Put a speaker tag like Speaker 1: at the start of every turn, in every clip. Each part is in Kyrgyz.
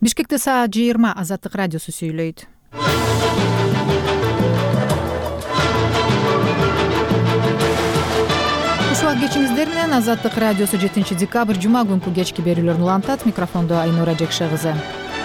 Speaker 1: Бишкекте саат 20 Азаттык радиосу сүйлөйт. Ушуга кечиңиздер менен Азаттык радиосу 7 декабрь жума күнкү кечки берүүлөрүн улантат. Микрофондо Айнура Жекшегызы.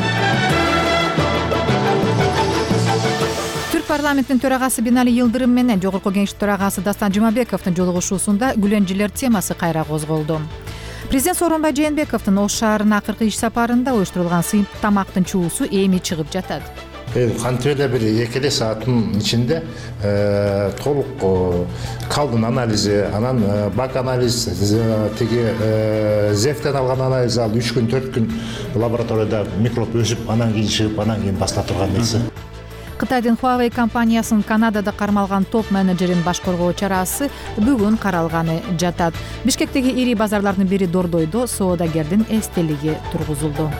Speaker 1: Түрк парламентинин төрагасы Бинали Йылдырым менен Жогорку Кеңеш төрагасы Дастан Жумабековдун жолугушуусунда гүлөнчүлөр темасы кайра козголду. Президент Сооронбай Жээнбековдун Ош шаарына акыркы иш сапарында уюштурулган сыйып тамактын чуусу эми чыгып жатат.
Speaker 2: Кантип эле бир 2 сааттын ичинде толук калдын анализи, анан бак анализ, тиги зефтен алган анализ алып 3 күн 4 күн лабораторияда микроб өсүп, анан кийин чыгып, анан кийин басыла турган нерсе.
Speaker 1: Кытайдын Huawei компаниясынын Канадада кармалган топ менеджерин башкаруу чарасы бүгүн каралганы жатат. Бишкектеги ири базарлардын бири Дордойдо соодагердин эстелиги тургузулду.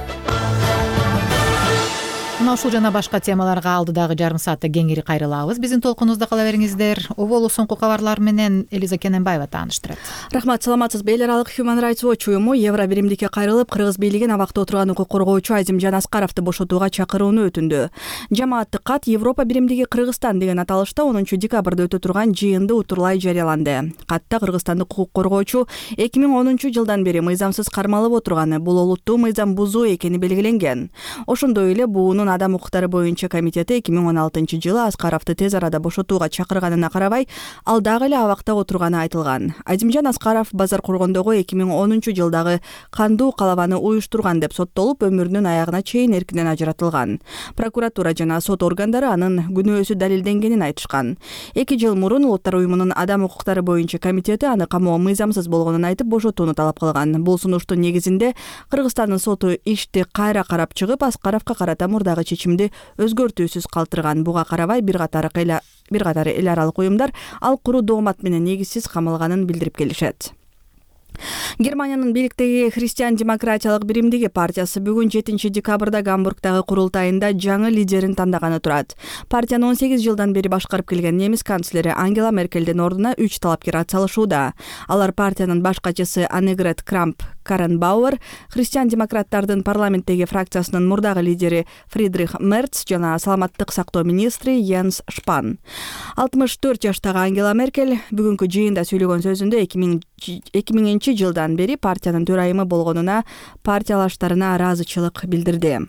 Speaker 1: Мына ушул жана башка темаларга алдыдагы жарым саатта кеңири кайрылабыз. Биздин толкунубузда кала бериңиздер. Оболу соңку кабарлар менен Элиза Кененбаева тааныштырат.
Speaker 3: Рахмат, саламатсызбы? Эл аралык Human Rights Watch уюму Евро биримдикке кайрылып, кыргыз бийлигин абакта отурган укук коргоочу Азимжан Аскаровду бошотууга чакырууну өтүндү. Жамааттык кат Европа биримдиги Кыргызстан деген аталышта 10 декабрда өтө турган жыйынды утурлай жарыяланды. Катта кыргызстандык укук коргоочу 2010 жылдан бери мыйзамсыз кармалып отурганы, бул олуттуу мыйзам бузуу экени белгиленген. Ошондой эле буунун адам укуктары боюнча комитети 2016 жылы Аскаровду тез арада бошотууга чакырганына карабай, ал дагы эле абакта отурганы айтылган. Азимжан Аскаров базар коргондогу 2010 жылдагы кандуу калабаны уюштурган деп соттолуп, өмүрүнүн аягына чейин эркинен ажыратылган. Прокуратура жана сот органдары анын күнөөсү далилденгенин айтышкан. 2 жыл мурун Улуттар уюмунун адам укуктары боюнча комитети аны камоо мыйзамсыз болгонун айтып бошотууну талап кылган. Бул сунуштун негизинде Кыргызстандын соту ишти кайра карап чыгып, Аскаровго карата мурдагы чечимди өзгөртүүсүз калтырган. Буга карабай бир катар эл аралык уюмдар ал куру доомат менен негизсиз камалганын билдирип келишет. Германиянын бийликтеги Христиан демократиялык биримдиги партиясы бүгүн 7 декабрда Гамбургдагы курултайында жаңы лидерин тандаганы турат. Партияны 18 жылдан бери башкарып келген немис канцлери Ангела Меркелдин ордуна 3 талапкер атсалышууда. Алар партиянын баш катчысы Аннегрет Крамп-Карренбауэр, христиан демократтардын парламенттеги фракциясынын мурдагы лидери Фридрих Мерц жана саламаттык сактоо министри Йенс Шпан. 64 жаштагы Ангела Меркель бүгүнкү жыйында сүйлөгөн сөзүндө 2000 жылдан бери партиянын төрайымы болгонуна партиялаштарына ыраазычылык билдирди.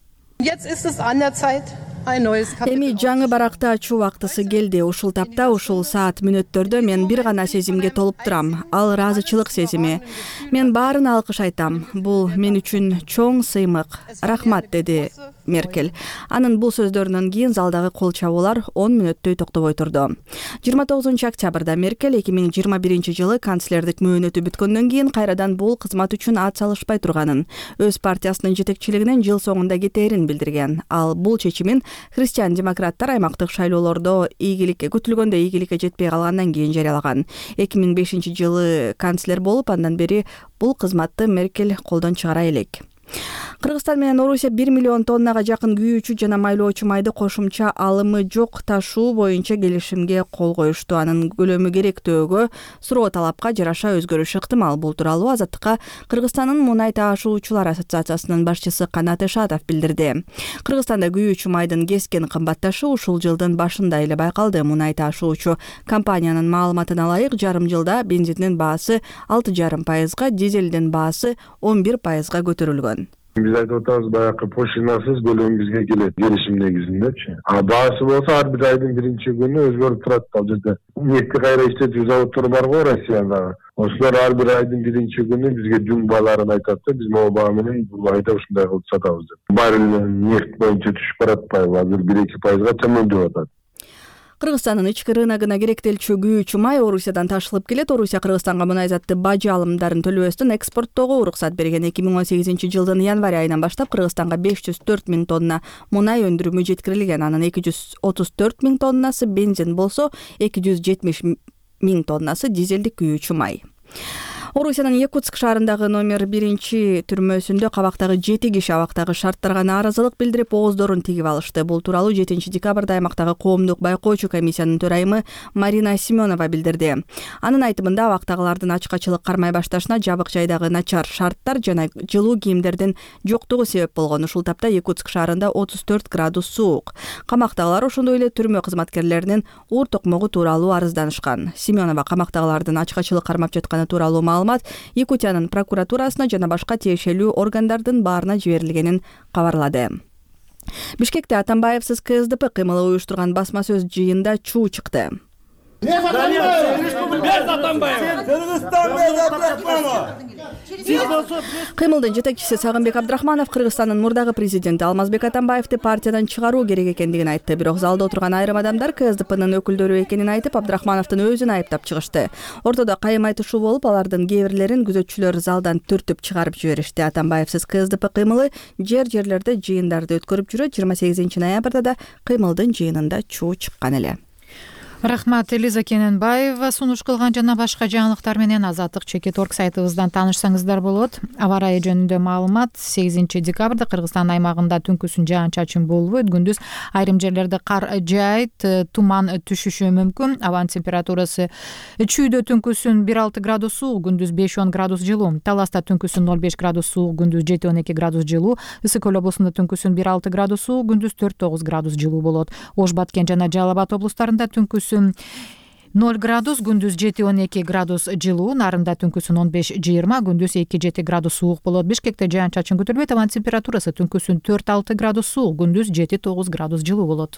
Speaker 3: Эми жаңы баракты ачуу убактысы келди. Ушул тапта, ушул саат мүнөттөрдө мен бир гана сезимге толуп турам. Ал ыраазычылык сезими. Мен баарын алкыш айтам. Бул мен үчүн чоң сыймык. Рахмат, деди Меркель. Анын бул сөздөрүнөн кийин залдагы кол чабуулар 10 мүнөттөй токтобой турду. 29 октябрда Меркель 2021 жылы канцлердик мөөнөтү бүткөндөн кийин кайрадан бул кызмат үчүн ат салышпай турганын, өз партиясынын жетекчилигинен жыл соңунда кетээрин билдирген. Ал бул чечимин христиан демократтар аймактык шайлоолордо күтүлгөндө ийгиликке жетпей калгандан кийин жарыялаган. 2005 жылы канцлер болуп, андан бери бул кызматты Меркель колдон чыгара элек. Кыргызстан менен Орусия 1 миллион тоннага жакын күйүүчү жана майлоочу майды кошумча алымы жок ташуу боюнча келишимге кол коюшту. Анын көлөмү керектөөгө суроо талапка жараша өзгөрүшү ыктымал. Бул тууралуу Азаттыкка Кыргызстандын мунай таашуучулар ассоциациясынын башчысы Канат Эшатов билдирди. Кыргызстанда күйүүчү майдын кескен кымбатташы ушул жылдын башында эле байкалды. Мунай таашуучу компаниянын маалыматына ылайык, жарым жылда бензиндин баасы 6,5%, дизелдин баасы 11%га көтөрүлгөн.
Speaker 4: Biz айтып атабыз, баягы поштинасыз көлөм бизге келет келишим негизиндечи. Баасы болсо ар бир айдын биринчи күнү өзгөрүп турат. Ал жерде нефти кайра иштетүү заводдору бар го Россияда. Ошолор ар бир айдын биринчи күнү бизге жүң бааларын айтат да, биз могу баа менен бул айда ушундай кылып сатабыз деп. Баррель нефт боюнча түшүп баратпайбы? Азыр 1-2% төмөндөп атат.
Speaker 3: Кыргызстандын ички рыногуна керектелчү күйүүчү май Орусиядан ташылып келет. Орусия Кыргызстанга мунай затты бажы алымдарын төлөбөстөн экспорттоого уруксат берген. 2018 жылдын январь айынан баштап Кыргызстанга 504 000 тонна мунай өндүрүмү жеткирилген. Анын 234 000 тоннасы бензин болсо, 270 000 тоннасы дизелдик күйүүчү май. Орусиянын Якутск шаарындагы номер 1 түрмөсүндө кабактагы 7 киши абактагы шарттарга нааразылык билдирип ооздорун тигип алышты. Бул тууралуу 7 декабрда аймактагы коомдук байкоочу комиссиянын төрайымы Марина Семенова билдирди. Анын айтымында абактагылардын ачкачылык кармай башташына жабык жайдагы начар шарттар жана жылуу кийимдердин жоктугу себеп болгон. Ушул тапта Якутск шаарында 34 градус суук. Камактагылар ошондой эле түрмө кызматкерлеринин оор токмогу тууралуу арызданышкан. Семенова камактагылардын ачкачылык кармап жатканы тууралуу Якутиянын прокуратурасына жана башка тиешелүү органдардын баарына жиберилгенин кабарлады. Бишкекте Атамбаевсиз КСДП кыймылы уюштурган басма сөз жыйында чуу чыкты. Кыймылдын жетекчиси Сагынбек Абдрахманов Кыргызстандын мурдагы президенти Алмазбек Атамбаевди партиядан чыгаруу керек экендигин айтты. Бирок залда отурган айрым адамдар КСДПнын өкүлдөрү экенин айтып, Абдрахмановдун өзүн айыптап чыгышты. Ортодо кайым айтышуу болуп, алардын кээ бирлерин күзөтчүлөр залдан түртүп чыгарып жиберишти. Атамбаевсиз КСДП кыймылы жерлерде жыйындарды өткөрүп жүрөт. 28 ноябрда да кыймылдын жыйынында чуу чыккан эле.
Speaker 1: Рахмат, Элиза Кененбаева сунуш кылган жана башка жаңылыктар менен Азаттык Чекит.org сайтыбыздан таанышсаңыздар болот. Аба ырайы жөнүндө маалымат: 8 декабрда Кыргызстан аймагында түнкүсүн жаан-чачын болбойт, күндүз айрым жерлерде кар жаайт, туман түшүшү мүмкүн. Абанын температурасы Чүйдө түнкүсүн 1-6 градус суук, күндүз 5-10 градус жылуу. Таласта түнкүсүн 0-5 градус суук, күндүз 7-12 градус жылуу. Ысык Көл облусунда түнкүсүн 1-6 градус суук, күндүз 4-9 градус жылуу болот. Ош, Баткен жана Жалал Абад облустарында түнкүсүн 0 градус, күндүз 7-12 градус жылуу. Нарында түнкүсүн 15-20, күндүз 2-7 градус суук болот. Бишкекте жаан-чачын күтүлбөйт. Абанын температурасы түнкүсүн 4-6 градус суук, күндүз 7-9 градус жылуу болот.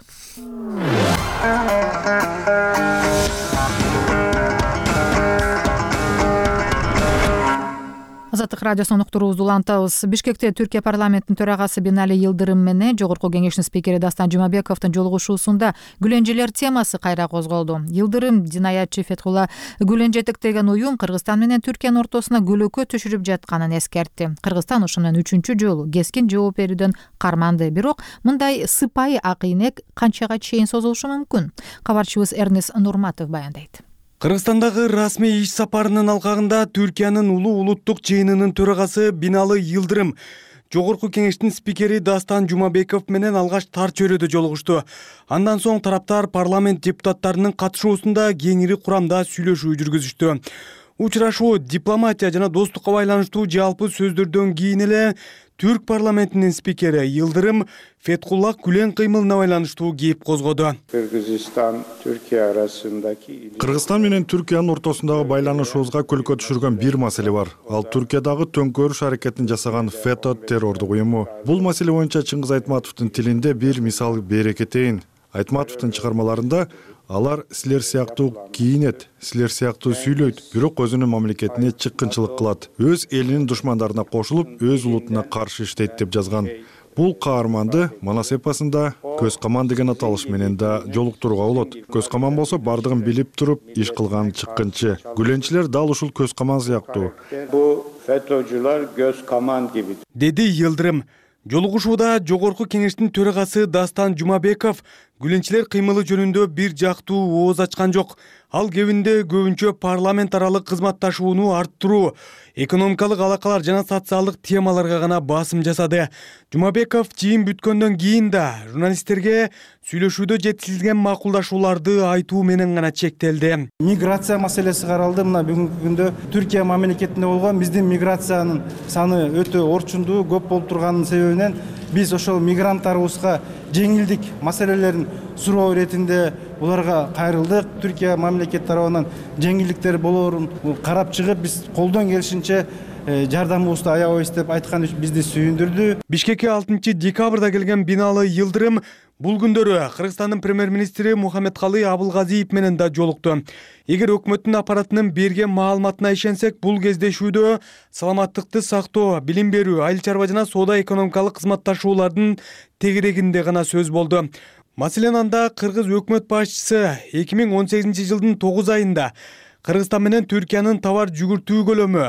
Speaker 1: Азаттык радиосунун уктуруубузду улантабыз. Бишкекте Түркия парламентинин төрагасы Бинали Йылдырым менен Жогорку кеңештин спикери Дастан Жумабековдун жолугушуусунда гүленжелер темасы кайра козголду. Йылдырым Динаятчы Фетхулла Гүлен жетектеген уюм Кыргызстан менен Түркиянын ортосуна күлөкө түшүрүп жатканын эскертти. Кыргызстан ушунун 3-чү жолу кескин жооп берүүдөн карманды. Бирок мындай сыпайы акыйнек канчага чейин созулушу мүмкүн? Кабарчыбыз Эрнес Нурматов баяндайт.
Speaker 5: Кыргызстандагы расмий иш сапарынын алкагында Түркиянын улуу улуттук жыйынынын төрагасы Бинали Йылдырым Жогорку кеңештин спикери Дастан Жумабеков менен алгач тар чөйрөдө жолугушту. Андан соң тараптар парламент депутаттарынын катышуусунда кеңири курамда сүйлөшүү жүргүзүштү. Учурашуу дипломатия жана достукка байланыштуу жалпы сөздөрдөн кийин эле Түрк парламентинин спикери Йылдырым Фетхулла Гүлен кыймылына байланыштуу кеп козгоду.
Speaker 6: Кыргызстан Түркия арасындагы
Speaker 7: Кыргызстан менен Түркиянын ортосундагы байланышыбызга күлкө түшүргөн бир маселе бар. Ал Түркиядагы төңкөрүш аракетин жасаган ФЭТÖ террордук уюму. Бул маселе боюнча Чыңгыз Айтматовдун тилинде бир мисал бере кетейин. Айтматовдун чыгармаларында алар силер сыяктуу кийинет, силер сыяктуу сүйлөйт, бирок өзүнүн мамлекетине чыккынчылык кылат. Өз элинин душмандарына кошулуп, өз улутуна каршы иштейт деп жазган. Бул каарманды Манас эпосунда Көз каман деген аталыш менен да жолуктурууга болот. Көз каман болсо бардыгын билип туруп иш кылган чыккынчы. Гүленчилер дал ушул Көз каман сыяктуу.
Speaker 6: Бу FETÖ'cüler göz kaman gibi.
Speaker 5: Деди Йылдырым. Жолугушууда Жогорку кеңештин төрагасы Дастан Жумабеков гүленчилер кыймылы жөнүндө бир жактуу ооз ачкан жок. Ал кебинде көбүнчө парламент аралык кызматташууну арттыруу, экономикалык алакалар жана социалдык темаларга гана басым жасады. Жумабеков жыйын бүткөндөн кийин да журналисттерге сүйлөшүүдө жеткизилген макулдашууларды айтуу менен гана чектелди.
Speaker 8: Миграция маселеси каралды. Мына бүгүнкү күндө Түркия мамлекетинде болгон биздин миграциянын саны өтө орчундуу, көп болуп турганын себебинен биз ошол мигранттарыбызга жеңилдик маселелерин суроо иретинде буларга кайрылдык. Түркия мамлекет тарабынан жеңилдиктер болоорун карап чыгып, биз колдон келишинче жардамыбызды аябайбыз деп айткан бизди сүйүндүрдү.
Speaker 5: Бишкекке 6 декабрда келген Бинали Йылдырым бул күндөрү Кыргызстандын премьер-министри Мухаммедкалый Абылгазиев менен да жолукту. Эгер өкмөттүн аппаратынын берген маалыматына ишенсек, бул кездешүүдө саламаттыкты сактоо, билим берүү, айыл чарба жана соода экономикалык кызматташуулардын тегерегинде гана сөз болду. Маселен, анда кыргыз өкмөт башчысы 2018 жылдын 9 айында Кыргызстан менен Түркиянын товар жүгүртүү көлөмү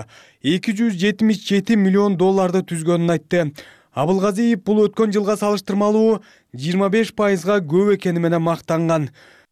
Speaker 5: $277 миллион түзгөнүн айтты. Абылгазиев бул өткөн жылга салыштырмалуу 25%га көп экени менен мактанган.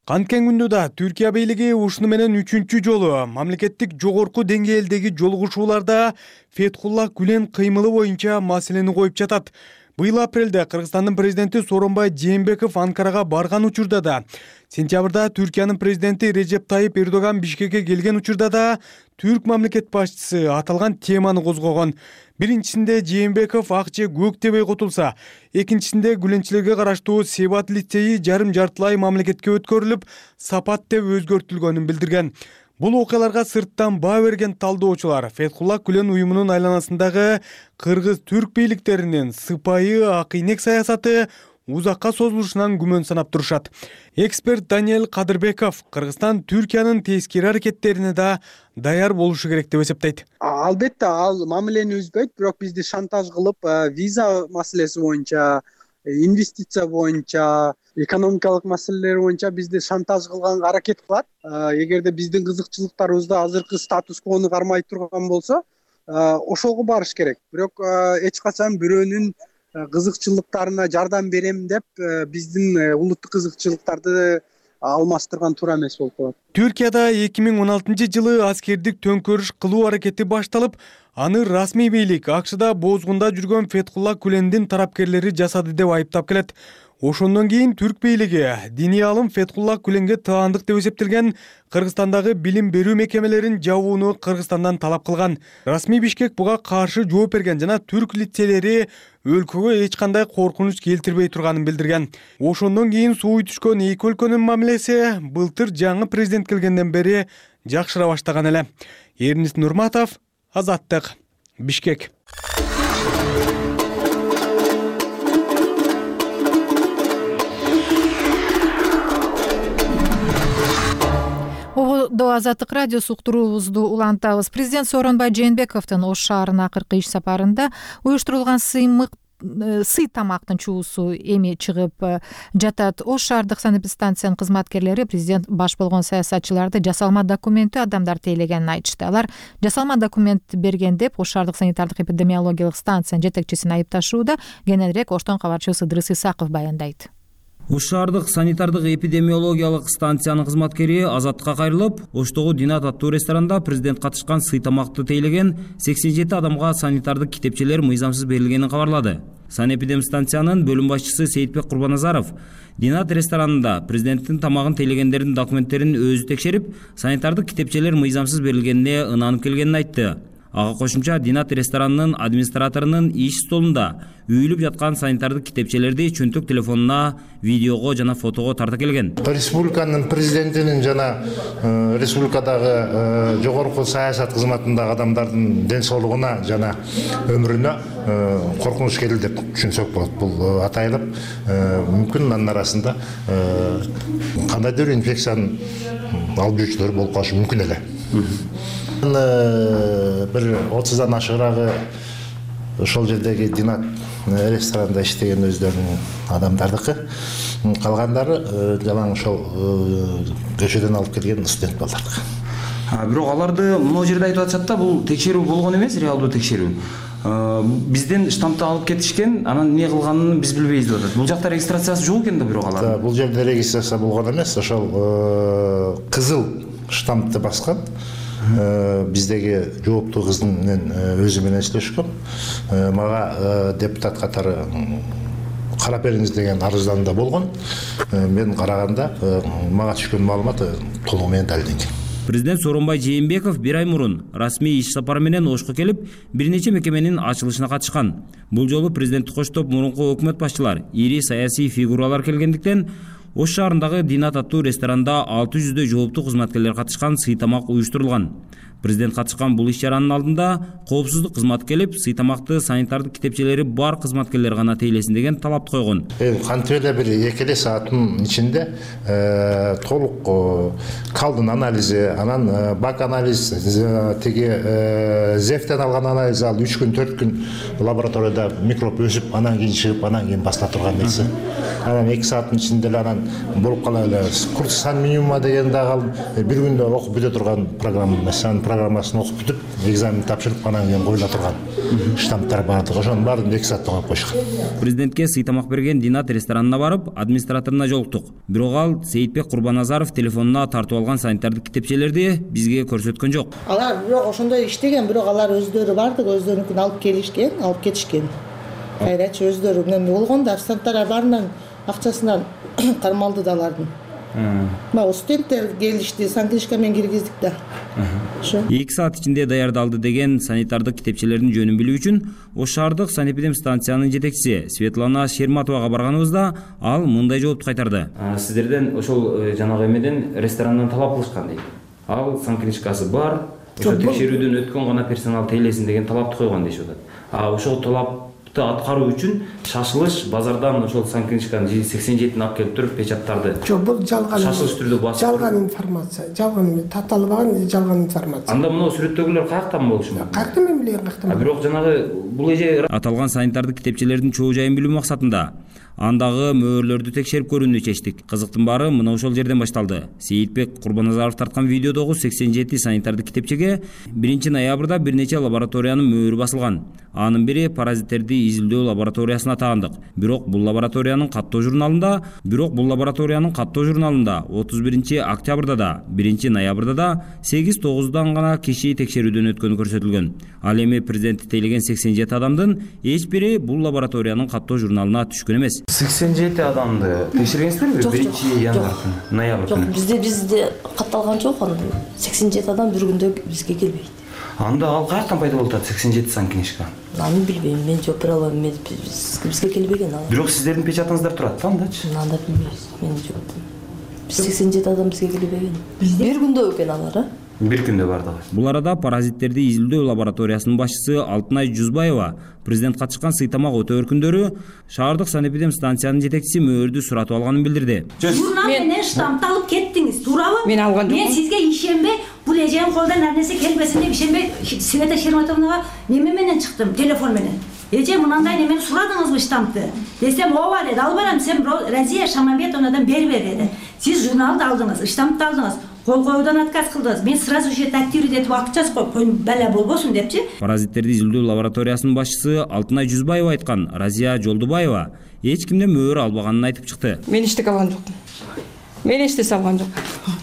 Speaker 5: Канткен күндө да Түркия бийлиги ушуну менен 3-чү жолу мамлекеттик жогорку деңгээлдеги жолугушууларда Фетхулла Гүлен кыймылы боюнча маселени коюп жатат. Быйыл апрелде Кыргызстандын президенти Сооронбай Жээнбеков Анкарага барган учурда да, сентябрда Түркиянын президенти Режеп Тайип Эрдоган Бишкекке келген учурда да түрк мамлекет башчысы аталган теманы козгогон. Биринчисинде Жээнбеков ак же көк дебей котулса, экинчисинде Гүленчилерге караштуу Себат лицейи жарым-жартылай мамлекетке өткөрүлүп, Сапат деп өзгөртүлгөнүн билдирген. Бул окуяларга сырттан баа берген талдоочулар Фетхулла Гүлен уюмунун айланасындагы кыргыз-түрк бийликтеринин сыпайы акыйнек саясаты узакка созулушунан күмөн санап турушат. Эксперт Даниэль Кадырбеков Кыргызстан Түркиянын тескери аракеттерине да даяр болушу керек деп эсептейт.
Speaker 9: Албетте ал мамилени үзбөйт, бирок бизди шантаж кылып, виза маселеси боюнча, инвестиция боюнча, экономикалык маселелер боюнча бизди шантаж кылганга аракет кылат. Эгерде биздин кызыкчылыктарыбызда азыркы статус-квону кармай турган болсо, ошого барыш керек. Бирок эч качан бирөөнүн кызыкчылыктарына жардам берем деп биздин улуттук кызыкчылыктарды алмаштырган туура эмес болуп калат.
Speaker 5: Түркияда 2016-жылы аскердик төңкөрүш кылуу аракети башталып, аны расмий бийлик акшда бозгунда жүргөн Фетхулла Гүлендин тарапкерлери жасады деп айыптап келет. Ошондон кийин түрк бийлиги диний алым Фетхулла Гүленге таандык деп эсептелген Кыргызстандагы билим берүү мекемелерин жабууну Кыргызстандан талап кылган. Расмий Бишкек буга каршы жооп берген жана түрк лицейлери өлкөгө эч кандай коркунуч келтирбей турганын билдирген. Ошондон кийин сууй түшкөн эки өлкөнүн мамилеси былтыр жаңы президент келгенден бери жакшыра баштаган эле. Эрнис Нурматов, Азаттык, Бишкек.
Speaker 1: До Азаттык радиосу уктуруубузду улантабыз. Президент Сооронбай Жээнбековдун Ош шаарына акыркы иш сапарында уюштурулган сый тамактын чуусу эми чыгып жатат. Ош шаардык санэпидстанциянын кызматкерлери президент баш болгон саясатчыларды жасалма документти адамдар тейлегенин айтышты. Алар жасалма документ берген деп Ош шаардык санитардык эпидемиологиялык станциянын жетекчисин айыпташууда. Кененирээк Оштон кабарчыбыз Ыдырыс Исаков баяндайт.
Speaker 10: Ош шаардык санитардык эпидемиологиялык станциянын кызматкери Азаттыкка кайрылып, Оштогу Динат аттуу ресторанда президент катышкан сый тамакты тейлеген 87 адамга санитардык китепчелер мыйзамсыз берилгенин кабарлады. Санэпидемстанциянын бөлүм башчысы Сейитбек Курбаназаров Динат ресторанында президенттин тамагын тейлегендердин документтерин өзү текшерип, санитардык китепчелер мыйзамсыз берилгенине ынанып келгенин айтты. Ага кошумча Динат ресторанынын администраторунун иш столунда үйүлүп жаткан санитардык китепчелерди чөнтөк телефонуна, видеого жана фотого тарта келген.
Speaker 2: Республиканын президентинин жана республикадагы жогорку саясат кызматындагы адамдардын ден соолугуна жана өмүрүнө коркунуч келди деп түшүнсөк болот. Бул атайылып мүмкүн анын арасында кандайдыр инфекциянын алып жүрүүчүлөр болуп калышы мүмкүн эле. Бир 30-дан ашыгыраагы ошол жердеги Динат ресторанында иштеген өздөрүнүн адамдардыкы, калгандары жалаң ошол көчөдөн алып келген студент балдардыкы.
Speaker 10: Бирок аларды могу жерде айтып атышат да, бул текшерүү болгон эмес, реалдуу текшерүү. Бизден штампты алып кетишкен, анан эмне кылганын биз билбейбиз деп атат. Бул жакта регистрациясы жок экен да бирок алар.
Speaker 2: Бул жерде регистрация болгон эмес, ошол кызыл штампты баскан. Биздеги жооптуу кыздын менен өзү менен сүйлөшкөм. Мага депутат катары карап бериңиз деген арыздануу болгон. Мен караганда мага түшкөн маалымат толугу менен далилденген.
Speaker 10: Президент Сооронбай Жээнбеков бир ай мурун расмий иш сапары менен Ошко келип, бир нече мекеменин ачылышына катышкан. Бул жолу президентти коштоп мурунку өкмөт башчылар, ири саясий фигуралар келгендиктен Ош шаарындагы Динат аттуу ресторанда 600дөй жооптуу кызматкерлер катышкан сый тамак уюштурулган. Президент катышкан бул иш чаранын алдында коопсуздук кызматы келип, сый тамакты санитардык китепчелери бар кызматкерлер гана тейлесин деген талапты койгон.
Speaker 2: Кантип эле бир 2 сааттын ичинде толук калдын анализи, анан бак анализ, теги зефтен алган анализ ал 3 күн 4 күн лабораторияда микроб өсүп, анан кийин чыгып, анан кийин басыла турган нерсе. Анан 2 сааттын ичинде эле анан болуп кала эле. Курс сан минимума деген дагы бир күндө окуп бүтө турган программа эмес. Анын программасын окуп бүтүп, экзамен тапшырып, анан кийин коюла турган штамптар бардыгы. Ошонун баарын 2 саатта коюп койушкан.
Speaker 10: Президентке сыйтамак берген Динат ресторанына барып, администраторуна жолуктук. Бирок ал Сейитбек Курбаназаров телефонуна тартып алган санитардык китепчелерди бизге көрсөткөн жок.
Speaker 11: Алар бирок ошондой иштеген, бирок алар өздөрү бардык, өздөрүнүкүн алып кетишкен. Кайрачы өздөрү менен болгондо официанттар баарынан акчасынан кармалды да алардын. Мына студенттер келишти, санкнижка менен киргиздик да. Ошо
Speaker 10: 2 саат ичинде даярдалды деген санитардык китепчелердин жөнүн билүү үчүн Ош шаардык санэпидемстанциянын жетекчиси Светлана Шерматовага барганыбызда ал мындай жоопту кайтарды.
Speaker 12: Сиздерден ошол жанагы эмеден ресторандан талап кылышкан дейт. Ал санкнижкасы бар, ошо текшерүүдөн өткөн гана персонал тейлесин деген талапты койгон дешип атат. Ошол талапты аткаруу үчүн шашылыш базардан ошол санкнижканы 87-ин алып келип туруп печаттарды.
Speaker 13: Жок, бул жалган.
Speaker 12: Шашылыш түрдө басып.
Speaker 13: Жалган информация, жалган таталбаган жалган информация.
Speaker 12: Анда мына сүрөттөгүлөр каяктан болушу мүмкүн?
Speaker 13: Каяктан мен билем, каяктан.
Speaker 12: Бирок жанагы бул эже
Speaker 10: аталган санитардык китепчелердин чоо жайын билүү максатында андагы мөөрлөрдү текшерип көрүүнү чечтик. Кызыктын баары мына ошол жерден башталды. Сейитбек Курбаназаров тарткан видеодогу 87 санитардык китепчеге 1 ноябрда бир нече лабораториянын мөөрү басылган. Анын бири паразиттерди изилдөө лабораториясына атагандык. Бирок бул лабораториянын каттоо журналында 31 октябрда да 1 ноябрда да 8-9 гана киши текшерүүдөн өткөнү көрсөтүлгөн. Ал эми президенти тейлеген 87 адамдын эч бири бул лабораториянын каттоо журналына түшкөн эмес.
Speaker 12: 87 адамды текшергенсиздерби? 1 январь ноябрь күнү.
Speaker 11: Бизде катталган жок, анда 87 адам бир күндө бизге келбейт.
Speaker 12: Анда ал каяктан пайда болуп атат 87 санкнижка?
Speaker 11: Аны билбейм, мен жооп бере албайм, бизге келбеген ал.
Speaker 12: Бирок сиздердин печатыңыздар турат да андачы?
Speaker 11: Анда билбейм, мен жооп. 87 адам бизге келбеген. Бир күндө экен алар,
Speaker 12: Бир күндө бардыгы.
Speaker 10: Бул арада паразиттерди изилдөө лабораториясынын башчысы Алтынай Жузбаева президент катышкан сыйтамак өтө өркүндөрү шаардык санэпидемстанциянын жетекчиси мөөрдү суратып алганын билдирди.
Speaker 14: Журнал менен штампты алып кеттиңиз, туурабы?
Speaker 13: Мен алган жокмун.
Speaker 14: Мен сизге ишенбей, бул эженин колунан ар нерсе келбесин деп ишенбей, Света Шерматовнага неме менен чыктым, телефон менен. Эже мынандай немени сурадыңызбы штампты? Десем, ооба деди, алып барам, сен Разия Шамамбетовнадан бербе деди. Сиз журналды алдыңыз, штампты алдыңыз. Кол коюудан отказ кылдыңыз. Мен сразу же активдетип акча жазып коюп, бала болбосун депчи.
Speaker 10: Паразиттерди изилдөө лабораториясынын башчысы Алтынай Жузбаева айткан Разия Жолдубаева эч кимден мөөр албаганын айтып чыкты.
Speaker 13: Мен эчтеке алган жокмун. Мен эчтесе алган жокмун.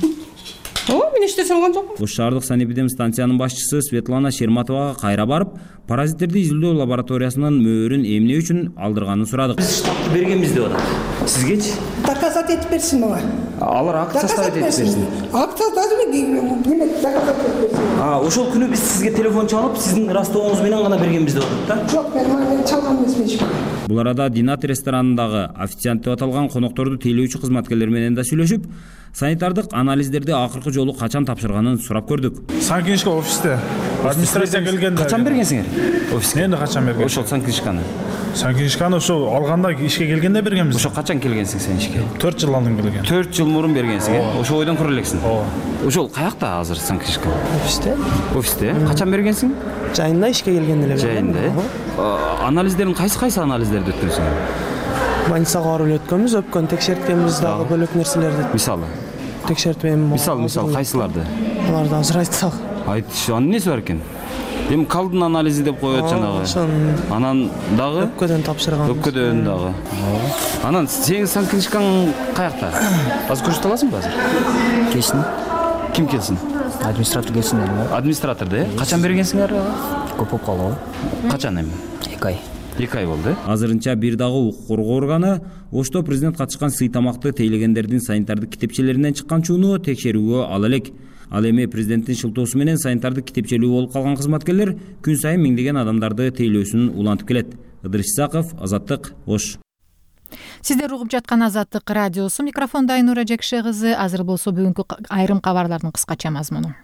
Speaker 13: Мен эчтесе алган жокмун.
Speaker 10: Ош шаардык санэпидемстанциянын башчысы Светлана Шерматовага кайра барып, паразиттерди изилдөө лабораториясынын мөөрүн эмне үчүн алдырганын сурадык.
Speaker 12: Биз штампты бергенбиз деп атат. Сизгечи?
Speaker 13: Доказать этип берсин мага.
Speaker 12: Алар акт составить этип берсин.
Speaker 13: Акт составить доказать берсин.
Speaker 12: Ошол күнү биз сизге телефон чалып, сиздин растооңуз менен гана бергенбиз деп атат да?
Speaker 13: Жок, мен чалган эмесмин.
Speaker 10: Бул арада Динат ресторанындагы официант деп аталган конокторду тейлөөчү кызматкерлер менен да сүйлөшүп, санитардык анализдерди акыркы жолу качан тапшырганын сурап көрдүк.
Speaker 15: Санкнижка офисте. Администрация келгенде.
Speaker 12: Качан бергенсиңер? Офиске.
Speaker 15: Эмне качан берген?
Speaker 12: Ошол санкнижканы.
Speaker 15: Санкнижканы ошол алганда ишке келгенде бергенбиз.
Speaker 12: Ошо качан келгенсиң сен ишке?
Speaker 15: 4 жыл алдын келген.
Speaker 12: 4 жыл мурун бергенсиң, э? Ошо ойдон көрө элексиң. Ошол каякта азыр санкнижка?
Speaker 16: Офисте.
Speaker 12: Офисте? Качан бергенсиң?
Speaker 16: Жайында ишке келгенде эле.
Speaker 12: Жайында. Анализдерин кайсы анализдерди өткөнсүң?
Speaker 16: Больницага барып өткөнбүз, өпкөн текшерткенбиз дагы бөлөк нерселерди.
Speaker 12: Мисалы?
Speaker 16: Текшертпейм.
Speaker 12: Мисал кайсыларды?
Speaker 16: Аларды азыр айтсак.
Speaker 12: Айтышы, анын эмнеси бар экен? Эми калдын анализи деп коет жанагы. Анан дагы
Speaker 16: өпкөдөн тапшырган.
Speaker 12: Өпкөдөн дагы. Анан сенин санкнижкаң каякта? Азыр көрсөтө аласыңбы азыр?
Speaker 16: Келсин.
Speaker 12: Ким келсин?
Speaker 16: Администратор келсин дедим.
Speaker 12: Администратор да? Качан бергенсиңер?
Speaker 16: Көп болуп калды.
Speaker 12: Качан эми?
Speaker 16: 2 ай.
Speaker 12: 2 ай болду.
Speaker 10: Азырынча бир дагы укук коргоо органы Ошто президент катышкан сыйтамакты тейлегендердин санитардык китепчелеринен чыккан чууну текшерүүгө ала элек. Ал эми президенттин шылтоосу менен санитардык китепчелүү болуп калган кызматкерлер күн сайын миңдеген адамдарды тейлөөсүн улантып келет. Ыдырыс Исаков, Азаттык, Ош.
Speaker 1: Сиздер угуп жаткан Азаттык радиосу, микрофондо Айнура Жекше кызы. Азыр болсо бүгүнкү айрым кабарлардын кыскача мазмуну.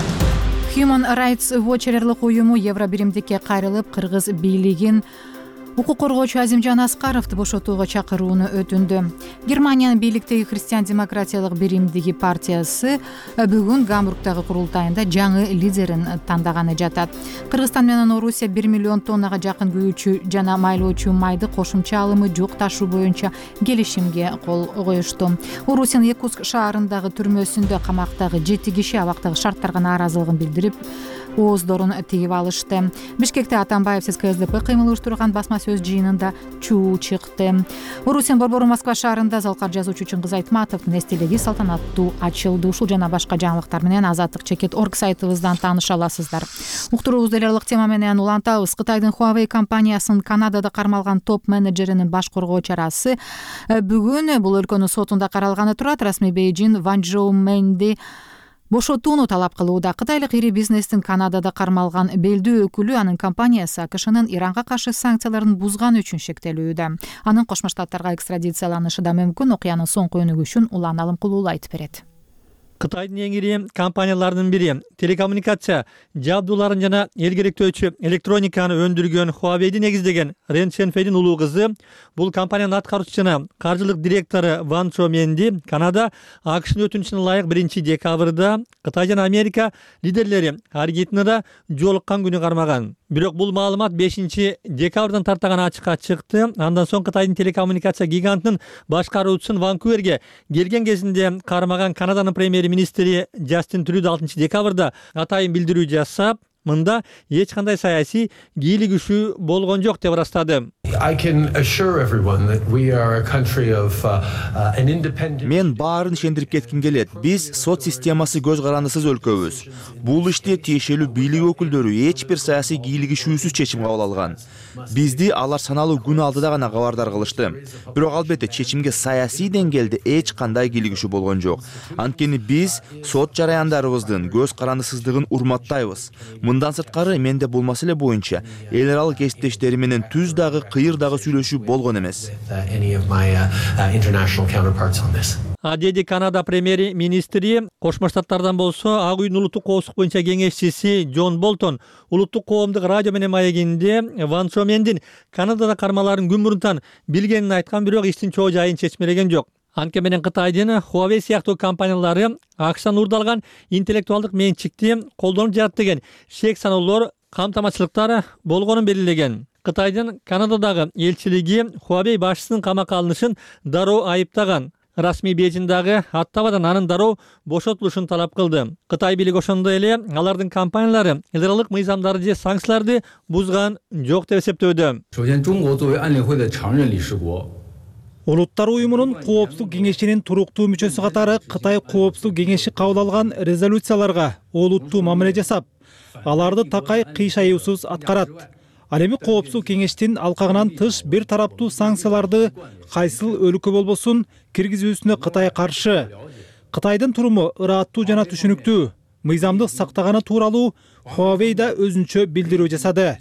Speaker 1: Human Rights Watch уюму Евробиримдикке кайрылып, кыргыз бийлигин Укук коргоочу Азимжан Аскаровду бошотууга чакырууну өтүндү. Германиянын бийликтеги Христиан демократиялык биримдиги партиясы бүгүн Гамбургдагы курултайында жаңы лидерин тандаганы жатат. Кыргызстан менен Орусия 1 миллион тоннага жакын күйүүчү жана майлоочу майды кошумча алымы жок ташуу боюнча келишимге кол коюшту. Орусиянын Якутск шаарындагы түрмөсүндө камактагы 7 киши абактагы шарттарга нааразылыгын билдирип, ооздорун тигип алышты. Бишкекте Атамбаевсиз КСДП кыймыл уюштурган басма сөз жыйынында чуу чыкты. Орусиянын борбору Москва шаарында Залкар жазуучу Чыңгыз Айтматовдун эстелиги салтанаттуу ачылды. Ушул жана башка жаңылыктар менен Азаттык.org сайтыбыздан тааныша аласыздар. Уктуруубузду эле тема менен улантабыз. Кытайдын Huawei компаниясынын Канадада кармалган топ менеджеринин баш коргоо чарасы бүгүн бул өлкөнүн сотунда каралганы турат. Расмий Бейжин Ван Жоуменди бошотууну талап кылууда. Кытайлык ири бизнестин Канадада кармалган белдүү өкүлү анын компаниясы АКШнын Иранга каршы санкцияларын бузган үчүн шектелүүдө. Анын Кошмо Штаттарга экстрадицияланышы да мүмкүн. Окуянын соңку өнүгүшүн Улан Алымкулуу айтып берет.
Speaker 17: Кытайдын эң ири компанияларынын бири телекоммуникация жабдууларын жана эл керектөөчү электрониканы өндүргөн Huawei'ди негиздеген Рен Ченфейдин улуу кызы, бул компаниянын аткаруучу жана каржылык директору Ван Жоуменди Канада АКШнын өтүнүчүнө ылайык 1 декабрда Кытай жана Америка лидерлери Аргентинада жолуккан күнү кармаган. Бирок бул маалымат 5 декабрдан тартаган ачыкка чыкты. Андан соң Кытайдын телекоммуникация гигантынын башкаруучусун Ванкуверге келген кезинде кармаган Канаданын премьер-министри Джастин Трюдо 6 декабрда атайын билдирүү жасап, мында эч кандай саясий кийлик күчү болгон жок деп ырастады.
Speaker 18: Мен баарын ишендирип кетким келет. Биз сот системасы көз карандысыз өлкөбүз. Бул иште тиешелүү бийлик өкүлдөрү эч бир саясий кийлик күчүсүз чечим кабыл алган. Бизди алар саналуу күн алдыда гана кабардар кылышты. Бирок албетте чечимге саясий деңгээлде эч кандай кийлик күчү болгон жок. Анткени биз сот жараяндарыбыздын көз карандысыздыгын урматтайбыз. Мындан сырткары менде бул маселе боюнча эл аралык кесиптештери менен түз дагы кыйыр дагы сүйлөшүү болгон эмес.
Speaker 17: Деди Канада премьер-министри. Кошмо Штаттардан болсо Ак үйдүн улуттук коопсуздук боюнча кеңешчиси Джон Болтон улуттук коомдук радио менен маегинде Ван Жоумендин Канадада кармаларын күн мурунтан билгенин айткан, бирок иштин чоо жайын чечмелеген жок. Анткени менен Кытайдын Huawei сыяктуу компаниялары АКШдан урдалган интеллектуалдык менчикти колдонуп жатат деген шек саноолор камтамачылыктар болгонун белгилеген. Кытайдын Канададагы элчилиги Huawei башчысынын камакка алынышын дароо айыптаган. Расмий Бейжиндагы аттабадан анын дароо бошотулушун талап кылды. Кытай бийлиги ошондой эле алардын компаниялары эл аралык мыйзамдарды же санкцияларды бузган жок деп эсептөөдө.
Speaker 19: Улуттар уюмунун коопсуздук кеңешинин туруктуу мүчөсү катары Кытай коопсуздук кеңеши кабыл алган резолюцияларга олуттуу мамиле жасап, аларды такай кыйшаюусуз аткарат. Ал эми коопсуздук кеңештин алкагынан тыш бир тараптуу санкцияларды кайсыл өлкө болбосун киргизүүсүнө Кытай каршы. Кытайдын туруму ыраттуу жана түшүнүктүү. Мыйзамды сактаганы тууралуу Huawei да өзүнчө билдирүү жасады.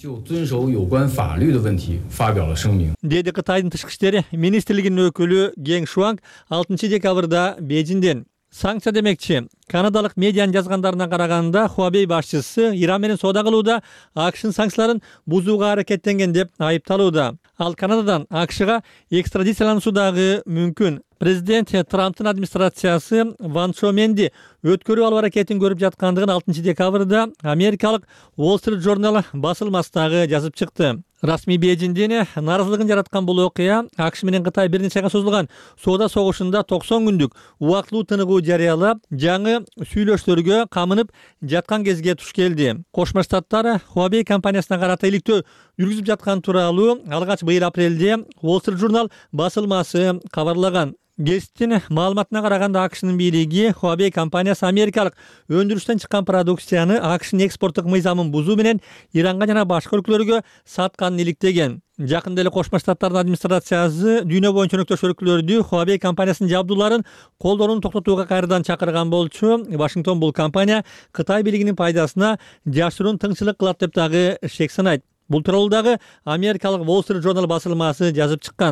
Speaker 17: Деди Кытайдын тышкы иштер министрлигинин өкүлү Гeng Шуанг 6 декабрда Бейжинден. Санкция демекчи. Канадалык медианын жазгандарына караганда Huawei башчысы Иран менен соода кылууда АКШнын санкцияларын бузууга аракеттенген деп айыпталууда. Ал Канададан АКШга экстрадициялануусу дагы мүмкүн. Президент Трамптын администрациясы Ван Жоуменди өткөрүү алуу аракетин көрүп жаткандыгын 6 декабрда америкалык Wall Street Journal басылмасындагы жазып чыкты. Расмий Бейжиндин нааразылыгын жараткан бул окуя АКШ менен Кытай бир нече айга созулган соода согушунда 90 күндүк убактылуу тыныгуу жарыялап, жаңы сүйлөшүүлөргө камынып жаткан кезге туш келди. Кошмо Штаттар Huawei компаниясына карата иликтөө жүргүзүп жаткан тууралуу алгач быйыл апрелде Wall Street Journal басылмасы кабарлаган. Гесттин маалыматына караганда АКШнын бийлиги Huawei компаниясы америкалык өндүрүштөн чыккан продукцияны АКШнын экспорттук мыйзамын бузуу менен Иранга жана башка өлкөлөргө сатканын иликтеген. Жакында эле Кошмо Штаттардын администрациясы дүйнө боюнча өнөктөш өлкөлөрдү Huawei компаниясынын жабдууларын колдонууну токтотууга кайрадан чакырган болчу. Вашингтон бул компания Кытай бийлигинин пайдасына жашыруун тыңчылык кылат деп дагы шек санайт. Бул тууралуу дагы америкалык Wall Street Journal басылмасы жазып чыккан.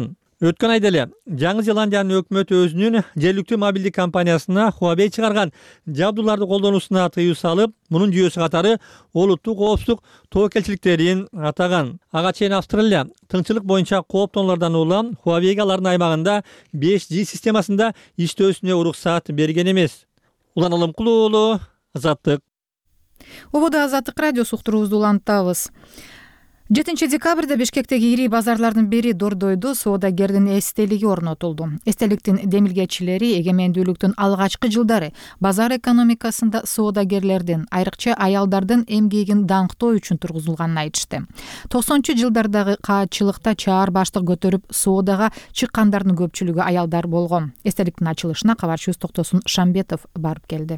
Speaker 17: Өткөн айда эле Жаңы Зеландиянын өкмөтү өзүнүн жергиликтүү мобилдик компаниясына Huawei чыгарган жабдууларды колдонуусуна тыюу салып, мунун жүйөсү катары олуттук коопсуздук тобокелчиликтерин атаган. Ага чейин Австралия тыңчылык боюнча кооптонулардан улам Huawei'ге алардын аймагында 5G системасында иштөөсүнө уруксат берген эмес. Улан Алымкулуу уулу, Азаттык.
Speaker 1: Убада Азаттык радиосу уктуруубузду улантабыз. 7 декабрда Бишкектеги ири базарлардын бири Дордойдо соодагердин эстелиги орнотулду. Эстеликтин демилгечилери эгемендүүлүктүн алгачкы жылдары базар экономикасында соодагерлердин, айрыкча аялдардын эмгегин даңктоо үчүн тургузулганын айтышты. 90-жылдардагы каатчылыкта чаар баштык көтөрүп соодага чыккандардын көпчүлүгү аялдар болгон. Эстеликтин ачылышына кабарчыбыз Токтосун Шамбетов барып келди.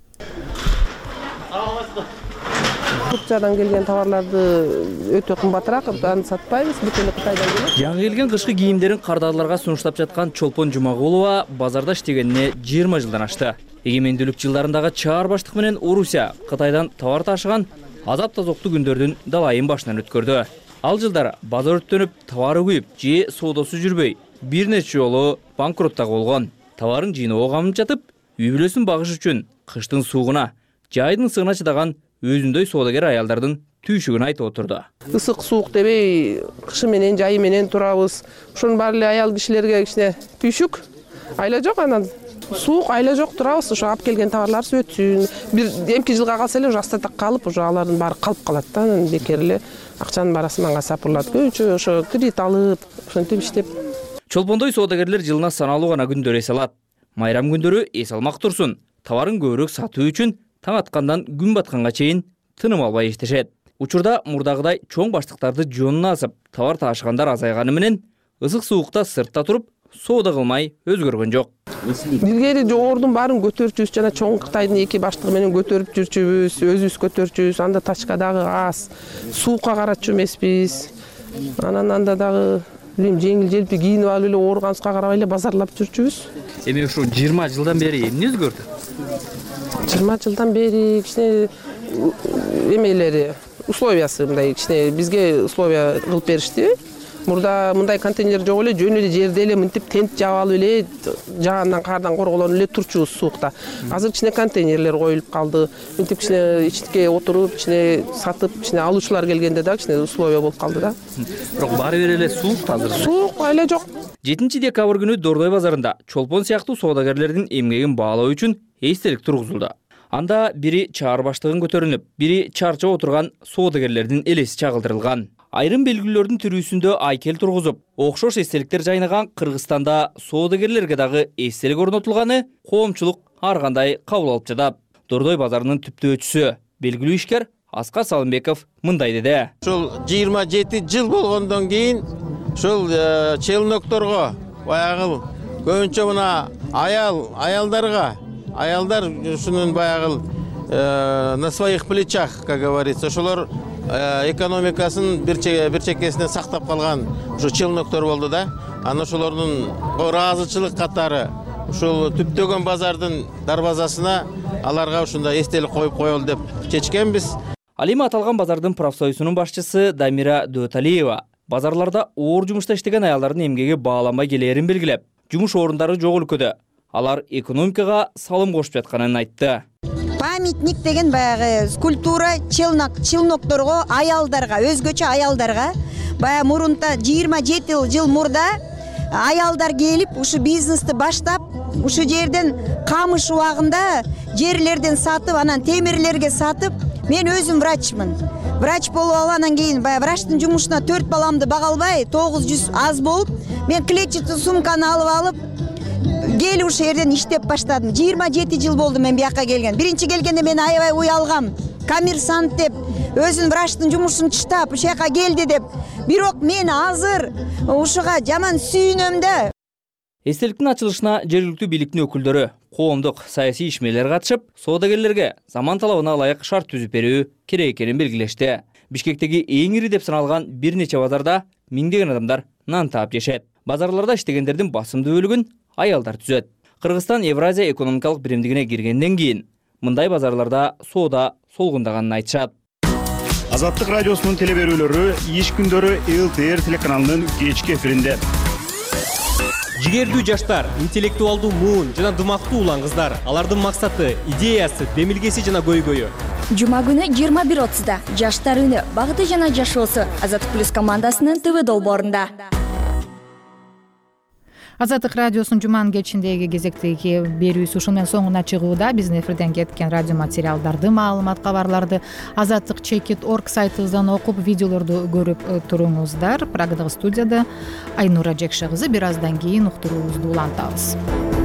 Speaker 20: Турциядан келген товарларды өтө кымбатыраак, аны сатпайбыз, бүт эле Кытайдан келет.
Speaker 21: Жаңы келген кышкы кийимдерин кардарларга сунуштап жаткан Чолпон Жумагулова базарда иштегенине 20 жылдан ашты. Эгемендүүлүк жылдарындагы чаар баштык менен Орусия Кытайдан товар ташыган азап-тазоктуу күндөрдүн далайын башынан өткөрдү. Ал жылдары базар өрттөнүп, товары күйүп, же соодосу жүрбөй, бир нече жолу банкроттагы болгон. Товарын жыйноого камынып жатып, үй бүлөсүн багыш үчүн кыштын суугуна, жайдын ысыгына чыдаган өзүндөй соодагер аялдардын түйшүгүн айтып отурду.
Speaker 20: Ысык суук дебей, кышы менен жайы менен турабыз. Ошонун баары эле аял кишилерге кичине түйшүк. Айла жок, анан суук, айла жок турабыз. Ошо алып келген товарлар өтсүн. Бир эмки жылга калса эле уже астата калып, уже алардын баары калып калат да. Анан бекер эле акчанын баары асманга сапырылат. Көбүнчө ошо кредит алып, ошентип иштеп.
Speaker 21: Чолпондой соодагерлер жылына саналуу гана күндөр эс алат. Майрам күндөрү эс алмак турсун. Товарын көбүрөөк сатуу үчүн таң аткандан күн батканга чейин тыным албай иштешет. Учурда мурдагыдай чоң баштыктарды жонуна асып, товар таашыгандар азайганы менен ысык суукта сыртта туруп соода кылмай өзгөргөн жок.
Speaker 20: Илгери жогордун баарын көтөрчүбүз, жана чоң Кытайдын эки баштыгы менен көтөрүп жүрчүбүз, өзүбүз көтөрчүбүз. Анда тачка дагы аз, суукка карачу эмеспиз. Анан анда дагы жеңил желпи кийинип алып эле ооруганыбызга карабай эле базарлап жүрчүбүз.
Speaker 21: Эми ушу 20 жылдан бери эмне өзгөрдү?
Speaker 20: 20 жылдан бери кичине эмелери, условиясы мындай кичине бизге условия кылып беришти. Мурда мындай контейнер жок эле, жөн эле жерде эле мынтип тент жаап алып эле жагандан кардан корголонуп эле турчубуз суукта. Азыр кичине контейнерлер коюлуп калды. Мынтип кичине ичке отуруп, кичине сатып, кичине алуучулар келгенде да кичине условия болуп калды да.
Speaker 21: Бирок баары бир эле суук азыр.
Speaker 20: Суук айла жок.
Speaker 21: 7 декабрь күнү Дордой базарында Чолпон сыяктуу соодагерлердин эмгегин баалоо үчүн эстелик тургузулду. Анда бири чаар баштыгын көтөрүнүп, бири чарчап отурган соодагерлердин элеси чагылдырылган. Айрым белгилөрдүн түрүүсүндө айкел тургузуп, окшош эстеликтер жайнаган Кыргызстанда соодагерлерге дагы эстелик орнотулганы коомчулук ар кандай кабыл алып жатат. Дордой базарынын түптөөчүсү, белгилүү ишкер Аскар Салымбеков мындай деди.
Speaker 22: Ушул 27 жыл болгондон кийин ушул челнокторго баягы көбүнчө мына аялдар ушунун баягы на своих плечах, как говорится, ошолор экономикасын бир чекесинен сактап калган ушу челноктор болду да. Анан ошолордун ыраазычылык катары ушул түптөгөн базардын дарбазасына аларга ушундай эстелик коюп коелу деп чечкенбиз.
Speaker 21: Ал эми аталган базардын профсоюзунун башчысы Дамира Дөталиева базарларда оор жумушта иштеген аялдардын эмгеги бааланбай келээрин белгилеп, жумуш орундары жок өлкөдө алар экономикага салым кошуп жатканын айтты.
Speaker 23: Памятник деген баягы скульптура челнокторго, аялдарга, өзгөчө аялдарга баягы мурунта 27 жыл мурда аялдар келип ушу бизнести баштап, ушу жерден камыш убагында жерлерден сатып, анан темирлерге сатып, мен өзүм врачмын. Врач болуп алып, анан кийин баягы врачтын жумушуна 4 баламды бага албай, 900 аз болуп, мен клетчатый сумканы алып алып, келип ушул жерден иштеп баштадым. 27 жыл болду мен бияка келген. Биринчи келгенде мен аябай уялгам. Коммерсант деп, өзүн врачтын жумушун чыштап, ушул жака келди деп. Бирок мен азыр ушуга жаман сүйүнөм да.
Speaker 21: Эстеликтин ачылышына жергиликтүү бийликтин өкүлдөрү, коомдук саясий ишмерлер катышып, соодагерлерге заман талабына ылайык шарт түзүп берүү керек экенин белгилешти. Бишкектеги эң ири деп саналган бир нече базарда миңдеген адамдар нан таап жешет. Базарларда иштегендердин басымдуу бөлүгүн аялдар түзөт. Кыргызстан Евразия экономикалык биримдигине киргенден кийин мындай базарларда соода солгундаганын айтышат.
Speaker 24: Азаттык радиосунун телеберүүлөрү иш күндөрү ЛТР телеканалынын кечки эфиринде.
Speaker 3: Жигердүү жаштар, интеллектуалдуу муун жана дымактуу улан кыздар. Алардын максаты, идеясы, демилгеси жана көйгөйү.
Speaker 4: Жума күнү 21:30 Жаштар үнү, багыты жана жашоосу Азаттык плюс командасынын ТВ долбоорунда.
Speaker 1: Азаттык радиосунун жуманын кечиндеги кезектеги берүүсү ушун менен соңуна чыгууда. Биздин эфирден кеткен радио материалдарды, маалымат, кабарларды azattik.org сайтыбыздан окуп, видеолорду көрүп туруңуздар. Прагадагы студияда Айнура Жекше кызы. Бир аздан кийин уктуруубузду улантабыз.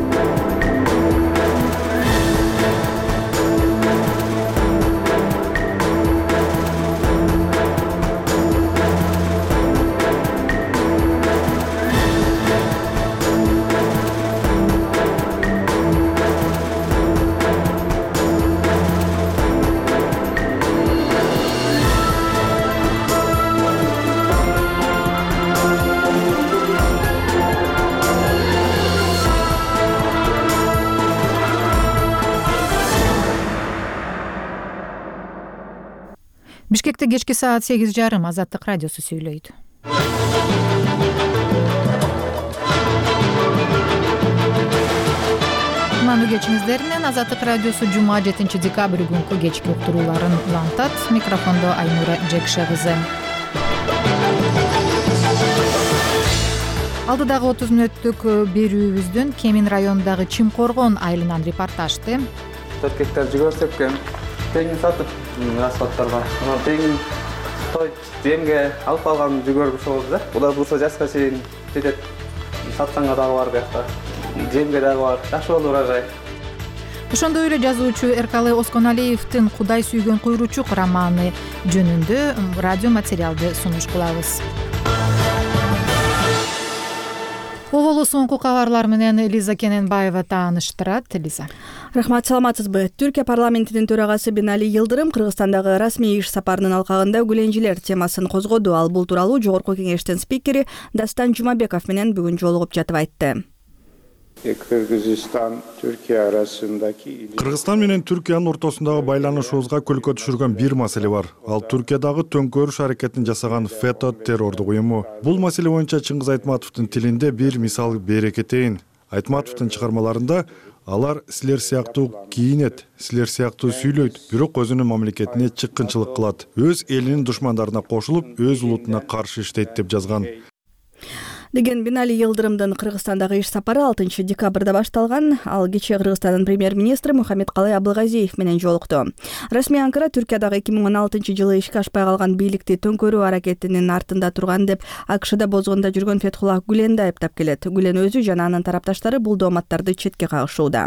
Speaker 1: Бишкекте кечки саат 8:30 Азаттык радиосу сүйлөйт. Кутмандуу кечиңиздер менен Азаттык радиосу жума 7 декабрь күнкү кечки уктурууларын улантат. Микрофондо Айнура Жекше кызы. Алдыдагы 30 мүнөттүк берүүбүздүн Кемин районундагы Чимкоргон айылынан репортажды.
Speaker 7: 4 гектар жүгөр сөккөн. Теңин сатып расходторго. Анан теңин той земге алып алган жүгөр ошол да. Була бурса жаска чейин жетет. Сатсаңга дагы бар бuyakта. Земге дагы бар. Жакшы болду урожай.
Speaker 1: Ошондой эле жазуучу Эркалы Осконалиевдин Кудай сүйгөн куйручук романы жөнүндө радио материалды сунуш кылабыз. Оболу соңку кабарлар менен Элиза Кененбаева тааныштырат. Элиза.
Speaker 24: Рахмат, саламатсызбы. Түркия парламентинин төрагасы Бинали Йылдырым Кыргызстандагы расмий иш сапарынын алкагында үгүленжилер темасын козгоду. Ал бул тууралуу Жогорку кеңештин спикери Дастан Жумабеков менен бүгүн жолугуп жатып айтты.
Speaker 6: Кыргызстан, Түркия арасындагы
Speaker 25: Кыргызстан менен Түркиянын ортосундагы байланышыбызга көлкө түшүргөн бир маселе бар. Ал Түркиядагы төңкөрүш аракетин жасаган ФЭТÖ террордук уюму. Бул маселе боюнча Чыңгыз Айтматовдун тилинде бир мисал бере кетейин. Айтматовдун чыгармаларында алар силер сыяктуу кийинет, силер сыяктуу сүйлөйт, бирок өзүнүн мамлекетине чыккынчылык кылат. Өз элинин душмандарына кошулуп, өз улутуна каршы иштейт деп жазган.
Speaker 24: Деген Бинали Йылдырымдын Кыргызстандагы иш сапары 6 декабрда башталган. Ал кечээ Кыргызстандын премьер-министри Мухаммедкалый Абылгазиев менен жолукту. Расмий Анкара Түркиядагы 2016 жылы ишке ашпай калган бийликти төңкөрүү аракетинин артында турган деп АКШда бозгонда жүргөн Фетхуллах Гүленди айыптап келет. Гүлен өзү жана анын тарапташтары бул дооматтарды четке кагышууда.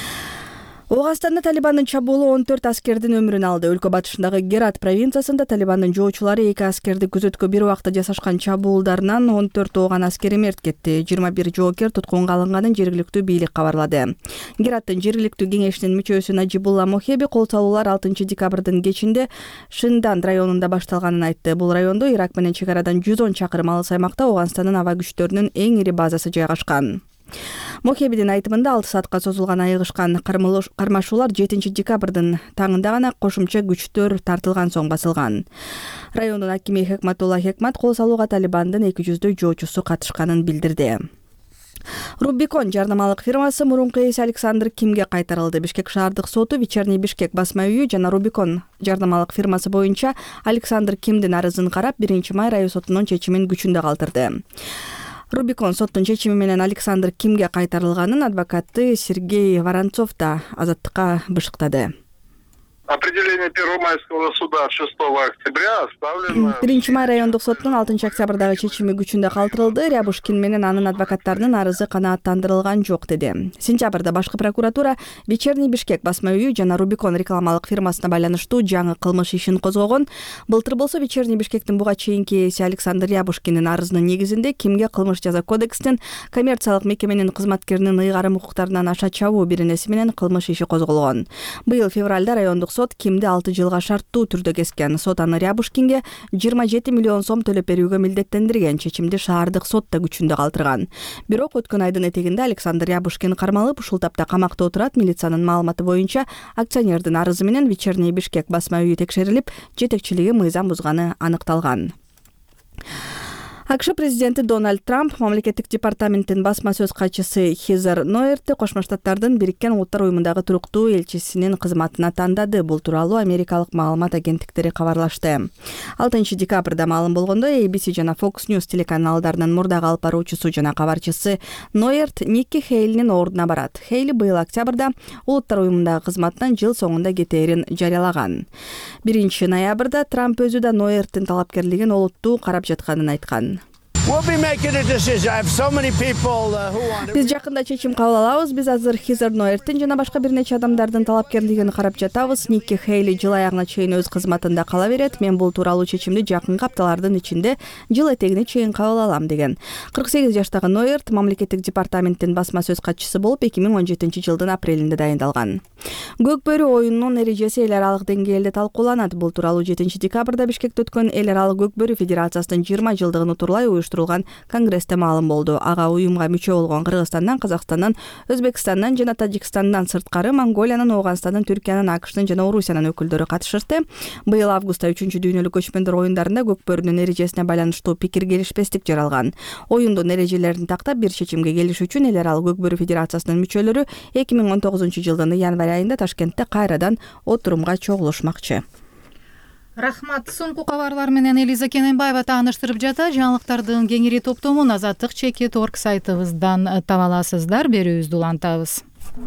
Speaker 24: Оогастанда Талибандын чабуулу 14 аскердин өмүрүн алды. Өлкө батышындагы Герат провинциясында Талибандын жоочулары 2 аскерди күзөткө бир убакта жасашкан чабуулдарынан 14 ооган аскери мерт кетти. 21 жоокер туткунга алынганын жергиликтүү бийлик кабарлады. Гераттын жергиликтүү кеңешинин мүчөсү Najibullah Mohеби кол салуулар 6 декабрдын кечинде Шиндан районунда башталганын айтты. Бул райондо Ирак менен чек арадан 110 чакырым алыс аймакта Ооганстандын аба күчтөрүнүн эң ири базасы жайгашкан. Мохебидин айтымында 6 саатка созулган айыгышкан кармашуулар 7 декабрдын таңында гана кошумча күчтөр тартылган соң басылган. Райондун акими Хекматулла Хекмат кол салууга Талибандын 200 жоочусу катышканын билдирди. Рубикон жарнамалык фирмасы мурунку ээси Александр Кимге кайтарылды. Бишкек шаардык соту Вечерний Бишкек басма үйү жана Рубикон жарнамалык фирмасы боюнча Александр Кимдин арызын карап 1 май район сотунун чечимин күчүндө калтырды. Рубикон соттун чечими менен Александр Кимге кайтарылганын адвокаты Сергей Воронцов да Азаттыкка бышыктады.
Speaker 26: Определение Первомайского суда 6 октября оставлено...
Speaker 24: 1 май райондук соттун 6 октябрдагы чечими күчүндө калтырылды. Рябушкин менен анын адвокаттарынын арызы канааттандырылган жок деди. Сентябрда башкы прокуратура Вечерний Бишкек басма үйү жана Рубикон рекламалык фирмасына байланыштуу жаңы кылмыш ишин козгогон. Былтыр болсо Вечерний Бишкектин буга чейинки ээси Александр Рябушкиндин арызынын негизинде Кимге кылмыш жаза кодекстин коммерциялык мекеменин кызматкеринин ыйгарым укуктарынан аша чабуу беренеси менен кылмыш иши козголгон. Быйыл февралда райондук сот Кимди 6 жылга шарттуу түрдө кескен. Сот аны Рябушкинге 27 миллион сом төлөп берүүгө милдеттендирген. Чечимди шаардык сот да күчүндө калтырган. Бирок өткөн айдын этегинде Александр Рябушкин кармалып, ушул тапта камакта отурат. Милициянын маалыматы боюнча акционердин арызы менен Вечерний Бишкек басма үйү текшерилип, жетекчилиги мыйзам бузганы аныкталган. АКШ президенти Дональд Трамп мамлекеттик департаменттин басма сөз катчысы Хезер Нойертти Кошмо Штаттардын Бириккен Улуттар уюмундагы туруктуу элчисинин кызматына тандады. Бул тууралуу америкалык маалымат агенттиктери кабарлашты. 6 декабрда маалым болгондой, ABC жана Fox News телеканалдарынын мурдагы алып баруучусу жана кабарчысы Нойерт Никки Хейлинин ордуна барат. Хейли быйыл октябрда Улуттар уюмундагы кызматтан жыл соңунда кетээрин жарыялаган. 1 ноябрда Трамп өзү да Нойерттин талапкерлигин олуттуу карап жатканын айткан. Биз жакында чечим кабыл алабыз. Биз азыр Хезер Нойерттин жана башка бир нече адамдардын талапкерлигин карап жатабыз. Никки Хейли жыл аягына чейин өз кызматында кала берет. Мен бул тууралуу чечимди жакынкы апталардын ичинде жыл этегине чейин кабыл алам деген. 48 жаштагы Нойерт мамлекеттик департаменттин басма сөз катчысы болуп 2017 жылдын апрелинде дайындалган. Көкбөрү оюнунун эрежеси эл аралык деңгээлде талкууланат. Бул тууралуу 7 декабрда Бишкекте өткөн эл аралык көкбөрү федерациясынын 20 жылдыгын утурлай уюштурулган конгрессте маалым болду. Ага уюмга мүчө болгон Кыргызстандан, Казакстандан, Өзбекстандан жана Тажикстандан сырткары Монголиянын, Ооганстандын, Түркиянын, АКШтын жана Орусиянын өкүлдөрү катышышты. Быйыл августта 3-дүйнөлүк көчмөндөр оюндарында көкбөрүнүн эрежесине байланыштуу пикир келишпестик жаралган. Оюндун эрежелерин тактап бир чечимге келиш үчүн эл аралык көкбөрү федерациясынын мүчөлөрү 2019 жылдын январь айында Ташкентте кайрадан отурумга чогулушмакчы.
Speaker 1: Рахмат. Соңку кабарлар менен Элиза Кененбаева тааныштырып жата. Жаңылыктардын кеңири топтомун azatlyk.org сайтыбыздан таба аласыздар. Берүүбүздү улантабыз.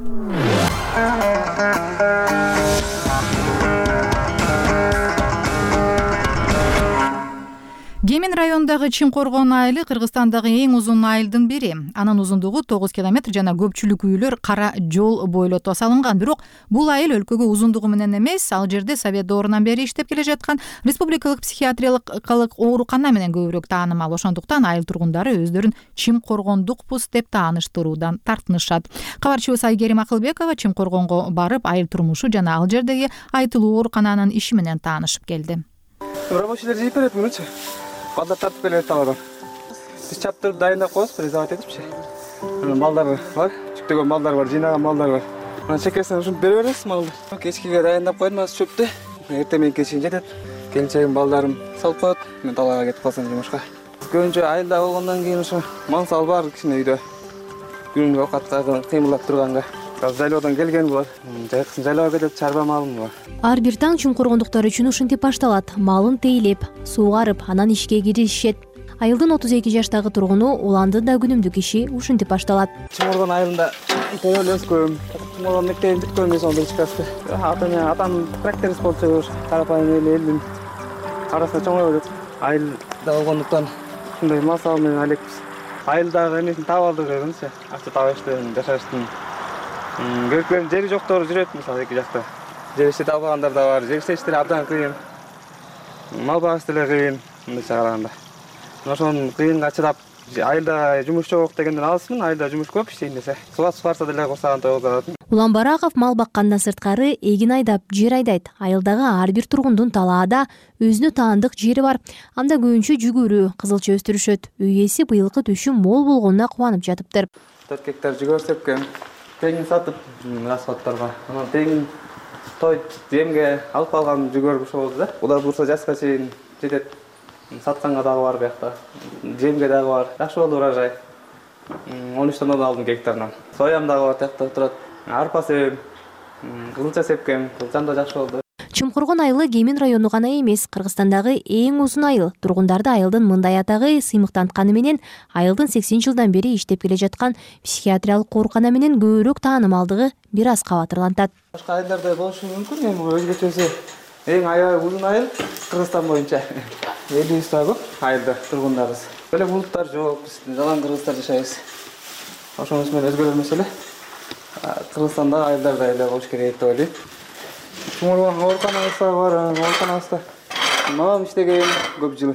Speaker 1: Кемин районундагы Чимкоргон айылы Кыргызстандагы эң узун айылдын бири. Анын узундугу 9 километр жана көпчүлүк үйлөр кара жол бойлото салынган. Бирок бул айыл өлкөгө узундугу менен эмес, ал жерде Совет доорунан бери иштеп келе жаткан республикалык психиатриялык оорукана менен көбүрөөк таанымал. Ошондуктан айыл тургундары өздөрүн Чимкоргондукпуз деп тааныштыруудан тартынышат. Кабарчыбыз Айгерим Акылбекова Чимкоргонго барып, айыл турмушу жана ал жердеги айтылуу оорукананын иши менен таанышып келди.
Speaker 7: Рабочийлер жейип берет мүнөчү. Балдар тартып келет тагыдан. Биз чаптырып дайындап коебуз, презавать этипчи. Малдар бар, жүктөгөн малдар бар, жыйнаган малдар бар. Анан чекесине ушинтип бере беребиз малды. Кечкиге дайындап койдум, азыр чөптү. Эртең мененке чейин жетет. Келинчегим, балдарым салып коет. Мен талаага кетип калсам жумушка. Көбүнчө айылда болгондон кийин ошо мал сал бар кичине үйдө. Күнгө окатка кыймылдап турганга. Жайлоодон келген булар. Жайкысын жайлоого кетет, чарба малым бар.
Speaker 2: Ар бир таң чумкоргондуктар үчүн ушинтип башталат. Малын тейлеп, суугарып, анан ишке киришет. Айылдын 32 жаштагы тургуну уландын да күнүмдүк иши ушинтип башталат.
Speaker 7: Чумкоргон айылында тейлеп өскөм. Чумкоргон мектебин бүткөнмүн сонун ичкасты. Атам тракторист болчу, карапайым элдин арасында чоңой болот. Айылда болгондуктан ушундай мал сал менен алекпиз. Айылдагы эмесин таап алдык дегенчи. Акча табыштын, жашаштын. Көркөм жери жоктор жүрөт, мисалы эки жакта. Жер ишти табагандар да бар, жер иштери абдан кыйын. Мал багыш деле кыйын, мындайча караганда. Ошонун кыйынга чыдап, айылда жумуш жок дегенден алысмын, айылда жумуш көп иштейин десе. Суга сугарса деле курсаган той болот.
Speaker 2: Улан Бараков мал баккандан сырткары эгин айдап, жер айдайт. Айылдагы ар бир тургундун талаада өзүнө таандык жери бар. Анда көбүнчө жүгүрү, кызылча өстүрүшөт. Үй ээси быйылкы түшүм мол болгонуна кубанып жатыптыр.
Speaker 7: 4 гектар жүгөр сепкен. Теңин сатып расходторго. Анан теңин той земге алып калган жүгөр ошо болду да. Улар бурса жаска чейин жетет. Сатканга дагы бар биякта. Земге дагы бар. Жакшы болду урожай. 13 тонна алдым гектарынан. Соям дагы бар, тиякта турат. Арпа себем, кызылча сепкем, кызылчам да жакшы болду.
Speaker 2: Чумкоргон айылы Кемин району гана эмес, Кыргызстандагы эң узун айыл. Тургундарды айылдын мындай атагы сыймыктантканы менен айылдын 80 жылдан бери иштеп келе жаткан психиатриялык оорукана менен көбүрөөк таанымалдыгы бир аз кабатырлантат.
Speaker 7: Башка айылдарда болушу мүмкүн, эми өзгөчөсү эң аябай узун айыл Кыргызстан боюнча. 700 та көп айылда тургундарыбыз. Эле булуттар жок, биз жалаң кыргыздар жашайбыз. Ошонун менен өзгөрө эмес эле. Кыргызстанда айылдарда эле болуш керек деп ойлойм. Чумкоргон ооруканасы бар, ооруканасында мамам иштеген көп жыл.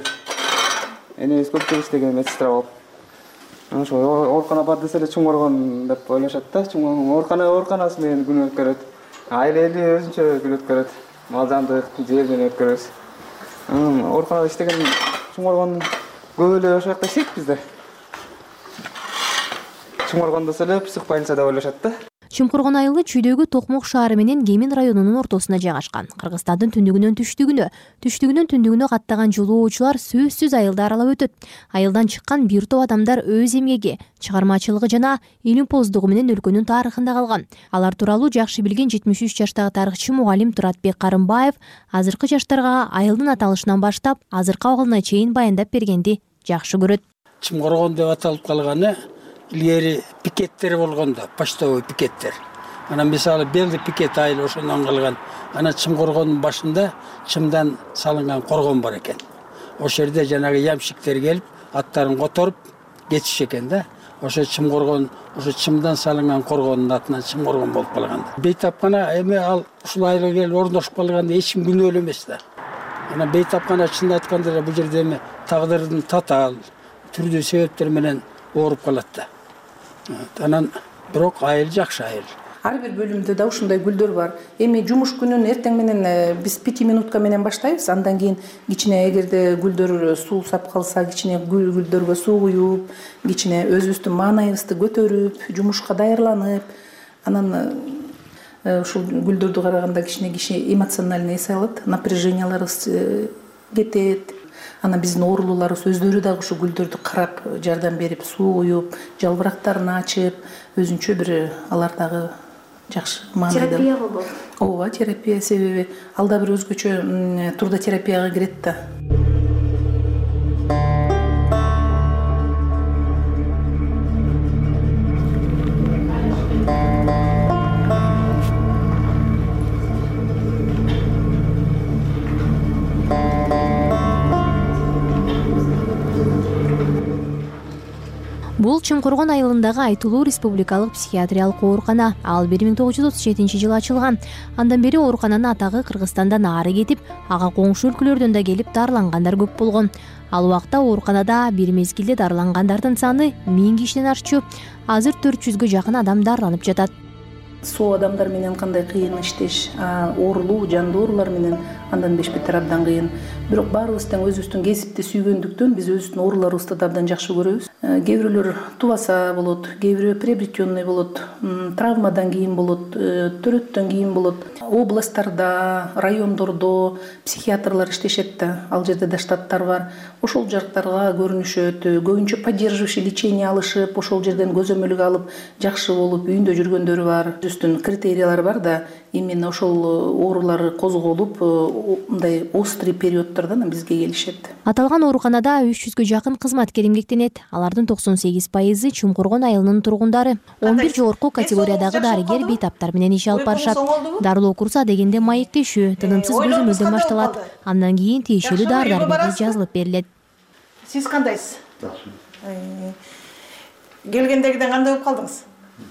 Speaker 7: Энебиз көп жыл иштеген медсестра болуп. Ошо оорукана бар десе эле Чумкоргон деп ойлошот да. Чумкоргон ооруканасы менен күн өткөрөт. Айыл эли өзүнчө күн өткөрөт. Мал жандык жер менен өткөрөбүз. Ооруканада иштеген Чумкоргон көп эле ошол жакта иштейт бизде. Чумкоргондо эле псих больница деп ойлошот да.
Speaker 2: Чымкоргон айылы чүйдөгү Токмок шаары менен Кемин районунун ортосуна жайгашкан. Кыргызстандын түндүгүнөн түндүгүнө каттаган жолоочулар сөзсүз айылды аралап өтөт. Айылдан чыккан бир топ адамдар өз эмгеги, чыгармачылыгы жана илимпоздугу менен өлкөнүн тарыхында калган. Алар тууралуу жакшы билген 73 жаштагы тарыхчы мугалим Туратбек Карымбаев азыркы жаштарга айылдын аталышынан баштап азыркы абалына чейин баяндап бергенди жакшы көрөт.
Speaker 5: Чымкоргон деп аталып калганы илгери пикеттер болгондо, почтовый пикеттер. Ана мисалы Белди пикет айыл ошондон калган. Ана Чымкоргондун башында чымдан салынган коргон бар экен. Ошол жерде жанагы ямщиктер келип, аттарын которуп кетиш экен да. Ошо Чымкоргон, ошо чымдан салынган коргондун атынан Чымкоргон болуп калган. Бейтапкана эми ал ушул айылга келип орношуп калганда эч ким күнөөлүү эмес да. Ана бейтапкана чын айтканда бул жерде эми тагдырдын татаал түрдүү себептер менен ооруп калат да. Анан бирок айыл жакшы айыл.
Speaker 8: Ар бир бөлүмдө да ушундай гүлдөр бар. Эми жумуш күнүн эртең менен биз 5 минутка менен баштайбыз. Андан кийин кичине эгерде гүлдөр суу сап калса, кичине гүлдөргө суу куюп, кичине өзүбүздүн маанайыбызды көтөрүп, жумушка даярланып, анан ушул гүлдөрдү караганда кичине эмоциональный эс алат, напряженияларыбыз кетет. Ана биздин оорулууларыбыз өздөрү дагы ушу гүлдөрдү карап, жардам берип, суу куюп, жалбырактарын ачып, өзүнчө бир алар дагы жакшы маанайда.
Speaker 2: Терапия болот.
Speaker 8: Ооба, терапия себеби ал да бир өзгөчө трудотерапияга кирет да.
Speaker 2: Бул Чымкоргон айылындагы айтылуу республикалык психиатриялык оорукана. Ал 1937-жылы ачылган. Андан бери оорукананын атагы Кыргызстандан ары кетип, ага коңшу өлкөлөрдөн да келип дарылангандар көп болгон. Ал убакта ооруканада бир мезгилде дарылангандардын саны 1000 кишиден ашчу. Азыр 400гө жакын адам дарыланып жатат.
Speaker 8: Соо адамдар менен кандай кыйын иштеш, оорулуу, жандуу оорулар менен андан бешбетер абдан кыйын. Бирок баарыбыз тең өзүбүздүн кесипти сүйгөндүктөн биз өзүбүздүн ооруларыбызды да абдан жакшы көрөбүз. Кээ бирөөлөр тубаса болот, кээ бирөө приобретенный болот, травмадан кийин болот, төрөттөн кийин болот. Областтарда, райондордо психиатрлар иштешет да, ал жерде да штаттар бар. Ошол жактарга көрүнүшөт, көбүнчө поддерживающий лечение алышып, ошол жерден көзөмөлгө алып, жакшы болуп үйүндө жүргөндөр бар. Үстүн критериялар бар да, именно ошол оорулар козголуп, мындай острый периоддордон бизге келишет.
Speaker 2: Аталган ооруканада 300гө жакын кызматкер эмгектенет. Алардын 98% Чымкоргон айылынын тургундары. 11 жогорку категориядагы дарыгер бейтаптар менен иш алып барышат. Дарылоо курса дегенде маектешүү, тынымсыз көзөмөлдөн башталат. Андан кийин тиешелүү дары-дармек жазылып берилет.
Speaker 9: Сиз кандайсыз? Келгендегиден кандай болуп калдыңыз?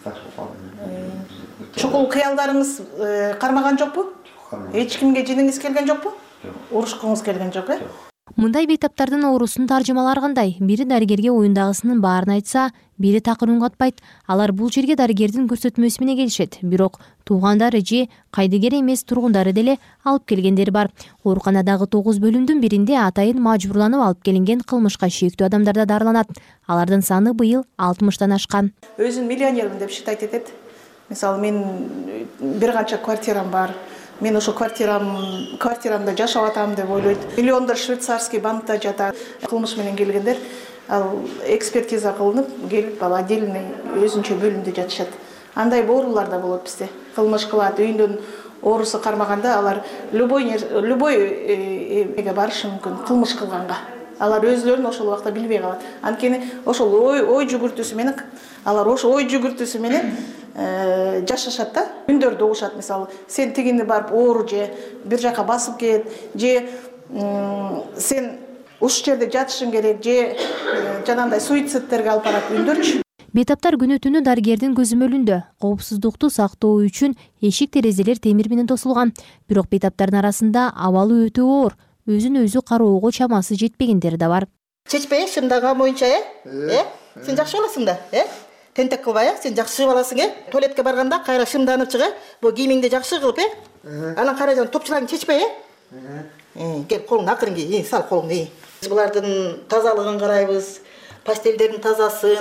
Speaker 9: Чукул кыялдарыңыз кармаган жокпу? Эч кимге жиниңиз келген жокпу? Урушкуңуз келген жок, э?
Speaker 2: Мындай бейтаптардын оорусун таржымалар кандай? Бири дарыгерге оюндагысынын баарын айтса, бири такыр үн катпайт. Алар бул жерге дарыгердин көрсөтмөсү менен келишет. Бирок туугандары же кайдыгер эмес тургундары деле алып келгендер бар. Ооруканадагы 9 бөлүмдүн биринде атайын мажбурланып алып келинген кылмышка шектүү адамдар да дарыланат. Алардын саны быйыл 60тан ашкан.
Speaker 9: Өзүн миллионермин деп считать этет. Мисалы, мен бир канча квартирам бар. Мен ошо квартирамда жашап атам деп ойлойт. Миллиондор швейцарский банкта жатат. Кылмыш менен келгендер, ал экспертиза кылынып, келип ал отдельный өзүнчө бөлүмдө жатышат. Андай оорулар да болот бизде. Кылмыш кылат, үйүндөн оорусу кармаганда алар любой эмеге барышы мүмкүн, кылмыш кылганга. Алар өзлөрүн ошол убакта билбей калат. Анткени ошол ой жүгүртүүсү менен, алар ошо ой жүгүртүүсү менен жашашат да. Үндөрдү угушат, мисалы, сен тигини барып оору же бир жака басып кет, же сен ушул жерде жатышың керек, же жанагындай суицидтерге алып барат үндөрчү.
Speaker 2: Бейтаптар күнү түнү дарыгердин көзөмөлүндө. Коопсуздукту сактоо үчүн эшик терезелер темир менен тосулган. Бирок бейтаптардын арасында абалы өтө оор, өзүн өзү кароого чамасы жетпегендер да бар.
Speaker 9: Чечпей, шымдаган боюнча, сен жакшы болосуң да, тентек кылбай, сен жакшы болосуң, туалетке барганда кайра шымданып чыга, бул кийимиңди жакшы кылып, анан кайра топчуларыңды чечпей, кел колуңду акырын ки, сал колуңду. Биз булардын тазалыгын карайбыз, постелдердин тазасын,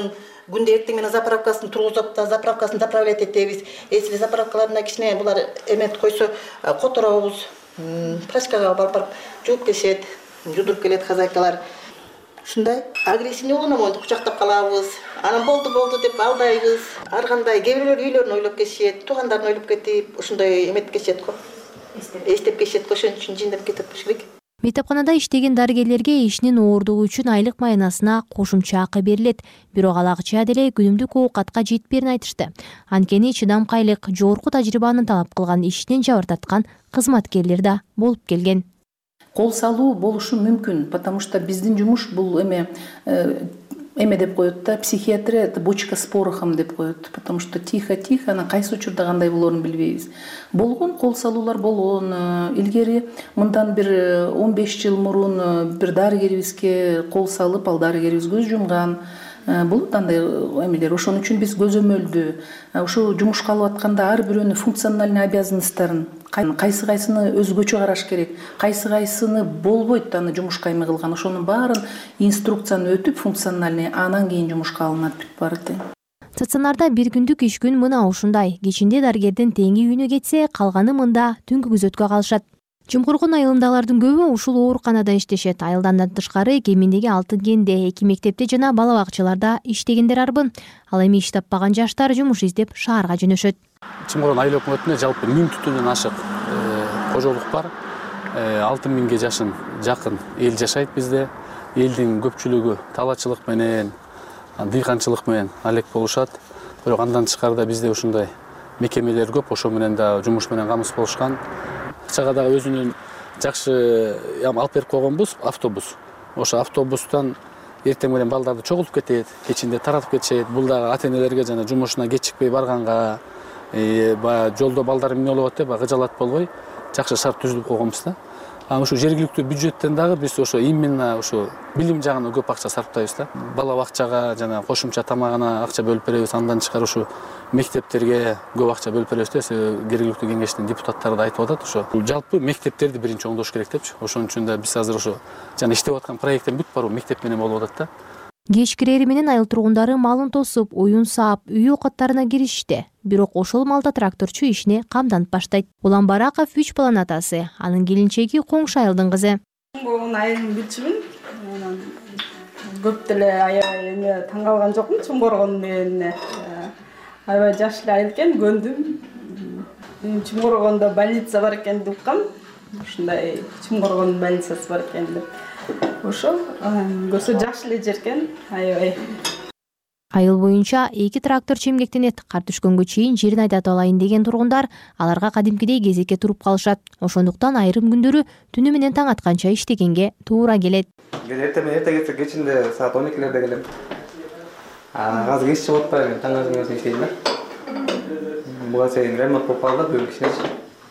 Speaker 11: күндө эртең менен заправкасын тургузуп да заправкасын заправлять этебиз. Если заправкаларына кичине булар эмет койсо которобуз, прачкага барып жууп келишет, жудуруп келет хозяйкалар. Ушундай агрессивный болгондо монтип кучактап калабыз. Анан болду деп алдайбыз. Ар кандай кээ бирлер үйлөрүн ойлоп кетишет, туугандарын ойлоп кетип, ушундай эмет кетишет го. Эстеп кетишет го, ошон үчүн жиндеп кетип болуш керек.
Speaker 2: Мектепканада иштеген дарыгерлерге ишинин оорундугу үчүн айлык маянасына кошумча акы берилет. Бирок ал акча деле күнүмдүк оокатка жетпээрин айтышты. Анткени чыдамкайлык, жогорку тажрыйбаны талап кылган ишинен жабыртаткан кызматкерлер да болуп келген.
Speaker 8: Кол салуу болушу мүмкүн, потому что биздин жумуш бул эме деп коет да, психиатрия это бочка с порохом деп коет, потому что тихо-тихо, анан кайсы учурда кандай болоорун билбейбиз. Болгон кол салуулар болгон. Илгери мындан бир 15 жыл мурун бир дарыгерибизге кол салып, ал дарыгерибиз көз жумган. Болот андай эмелер. Ошон үчүн биз көзөмөлдү, ошо жумушка алып атканда ар бирөөнүн функциональный обязанностторун, кайсыны өзгөчө караш керек, кайсыны болбойт аны жумушка эме кылган, ошонун баарын инструкцияны өтүп функциональный, анан кийин жумушка алынат бүт баары тең.
Speaker 2: Стационарда бир күндүк иш күн мына ушундай. Кечинде дарыгердин теңи үйүнө кетсе, калганы мында түнкү күзөткө калышат. Жумгургун айылындагылардын көбү ушул ооруканада иштешет. Айылдан тышкары Кеминдеги Алтын кенде 2 мектепте жана бала бакчаларда иштегендер арбын. Ал эми иш таппаган жаштар жумуш издеп шаарга жөнөшөт.
Speaker 12: Чымгырган айыл өкмөтүнө жалпы 1000 түтүндөн ашык кожолук бар. 6000ге жашын жакын эл жашайт бизде. Элдин көпчүлүгү талачылык менен, дыйканчылык менен алек болушат. Бирок андан тышкарыда бизде ушундай мекемелер көп, ошо менен да жумуш менен камсыз болушкан. Акчага дагы өзүнүн жакшы алып берип койгонбуз автобус. Ошо автобустан эртең менен балдарды чогултуп кетет, кечинде таратып кетишет. Бул дагы ата-энелерге жана жумушуна кечикпей барганга, баягы жолдо балдар эмне болот деп кыжалат болбой жакшы шарт түзүлүп койгонбуз да. Ошо жергиликтүү бюджеттен дагы биз ошо именно ошо билим жагына көп акча сарптайбыз да. Бала бакчага жана кошумча тамагына акча бөлүп беребиз. Андан тышкары ошо мектептерге көп акча бөлүп беребиз да. Жергиликтүү кеңештин депутаттары да айтып атат ошо. Жалпы мектептерди биринчи оңдош керек депчи. Ошон үчүн да биз азыр ошо жана иштеп аткан проекттен бүт баруу мектеп менен болуп атат да.
Speaker 2: Кеч кирери менен айыл тургундары малын тосуп, уюн саап, үй окоттарына киришти. Бирок ошол малда тракторчу ишине камданып баштайт. Улан Бараков 3 баланын атасы, анын келинчеги коңшу айылдын кызы.
Speaker 13: Чумгоргон айылын билчүмүн. Көп деле аябай таң калган жокмун Чумгоргон менен. Аябай жаш эле айыл экен, көндүм. Чумгоргондо больница бар экенин уккам. Ушундай Чумгоргон больницасы бар экен деп. Ошо көрсө жакшы эле жер экен, аябай.
Speaker 2: Айыл боюнча 2 тракторчу эмгектенет. Кар түшкөнгө чейин жерин айдатып алайын деген тургундар аларга кадимкидей кезекке туруп калышат. Ошондуктан айрым күндөрү түнү менен таң атканча иштегенге туура келет.
Speaker 7: Эрте кетсе кечинде саат 12-лерде келем. Азыр кеч чыгып атпайм, таң атып иштейм да. Буга чейин ремонт болуп калды, бүгүн кичинечи.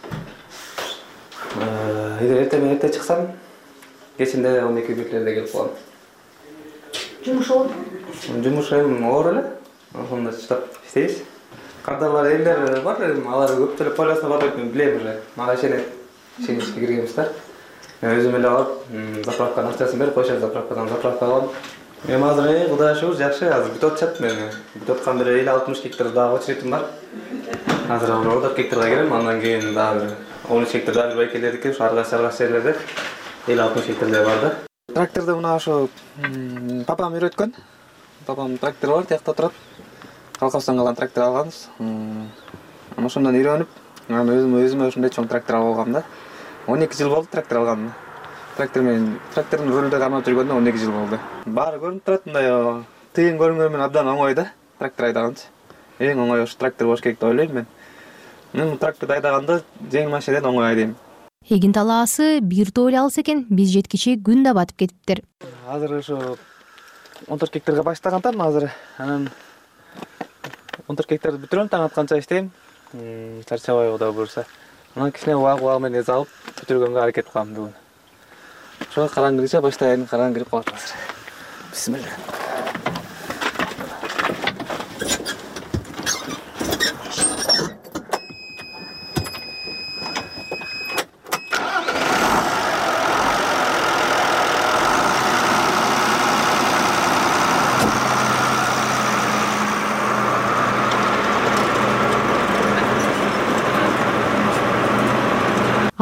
Speaker 7: Эрте чыксам, кечинде 12-лерде келип калам.
Speaker 24: Жумуш болот?
Speaker 7: Жумуш оор эле. Ошондо чыдап иштейбиз. Кардарлар элдер бар, алар көп деле полосуна батпайт, мен билем уже. Мага ишенет. Ишеничке киргенбиз да. Мен өзүм эле алып, заправканын акчасын берип коюшат, заправкадан заправка алам. Мен азыр Кудайга шүгүр жакшы, азыр бүтүп атышат мен. Бүтүп аткан бир 50-60 гектар дагы очередим бар. Азыр 40 гектарга келем, андан кийин дагы 13 гектар дагы байкелердики, ушу аргаш жерлерде 50-60 гектар бар да.
Speaker 14: Тракторду мына ошо папам үйрөткөн. Папам трактор бар, тиякта турат. Колхоздон калган трактор алганбыз. Ана ошондон үйрөнүп, өзүмө ошондой чоң трактор алып алгам да. 12 жыл болду трактор алгам. Трактордун рулде кармап жүргөндө 12 жыл болду. Баары көрүнүп турат, мындай тыйын көрүнгөнү менен абдан оңой да, трактор айдаганчы. Эң оңой ошо трактор болуш керек деп ойлойм мен. Мен тракторду айдаганда жеңил машинеден оңой айдайм.
Speaker 2: Эгин талаасы бир тооле алыс экен, биз жеткиче күн да батып кетиптир.
Speaker 14: Азыр ошо 14 гектарга баштагантам азыр. Анан 14 гектарды бүтүрөм, таң атканча иштейм. Чарчабай Кудай буйрса. Анан кичине убак менен эз алып бүтүргөнгө аракет кылам бүгүн. Ошо караңгы баштайын, караңгы кирип калат азыр. Бисмилла.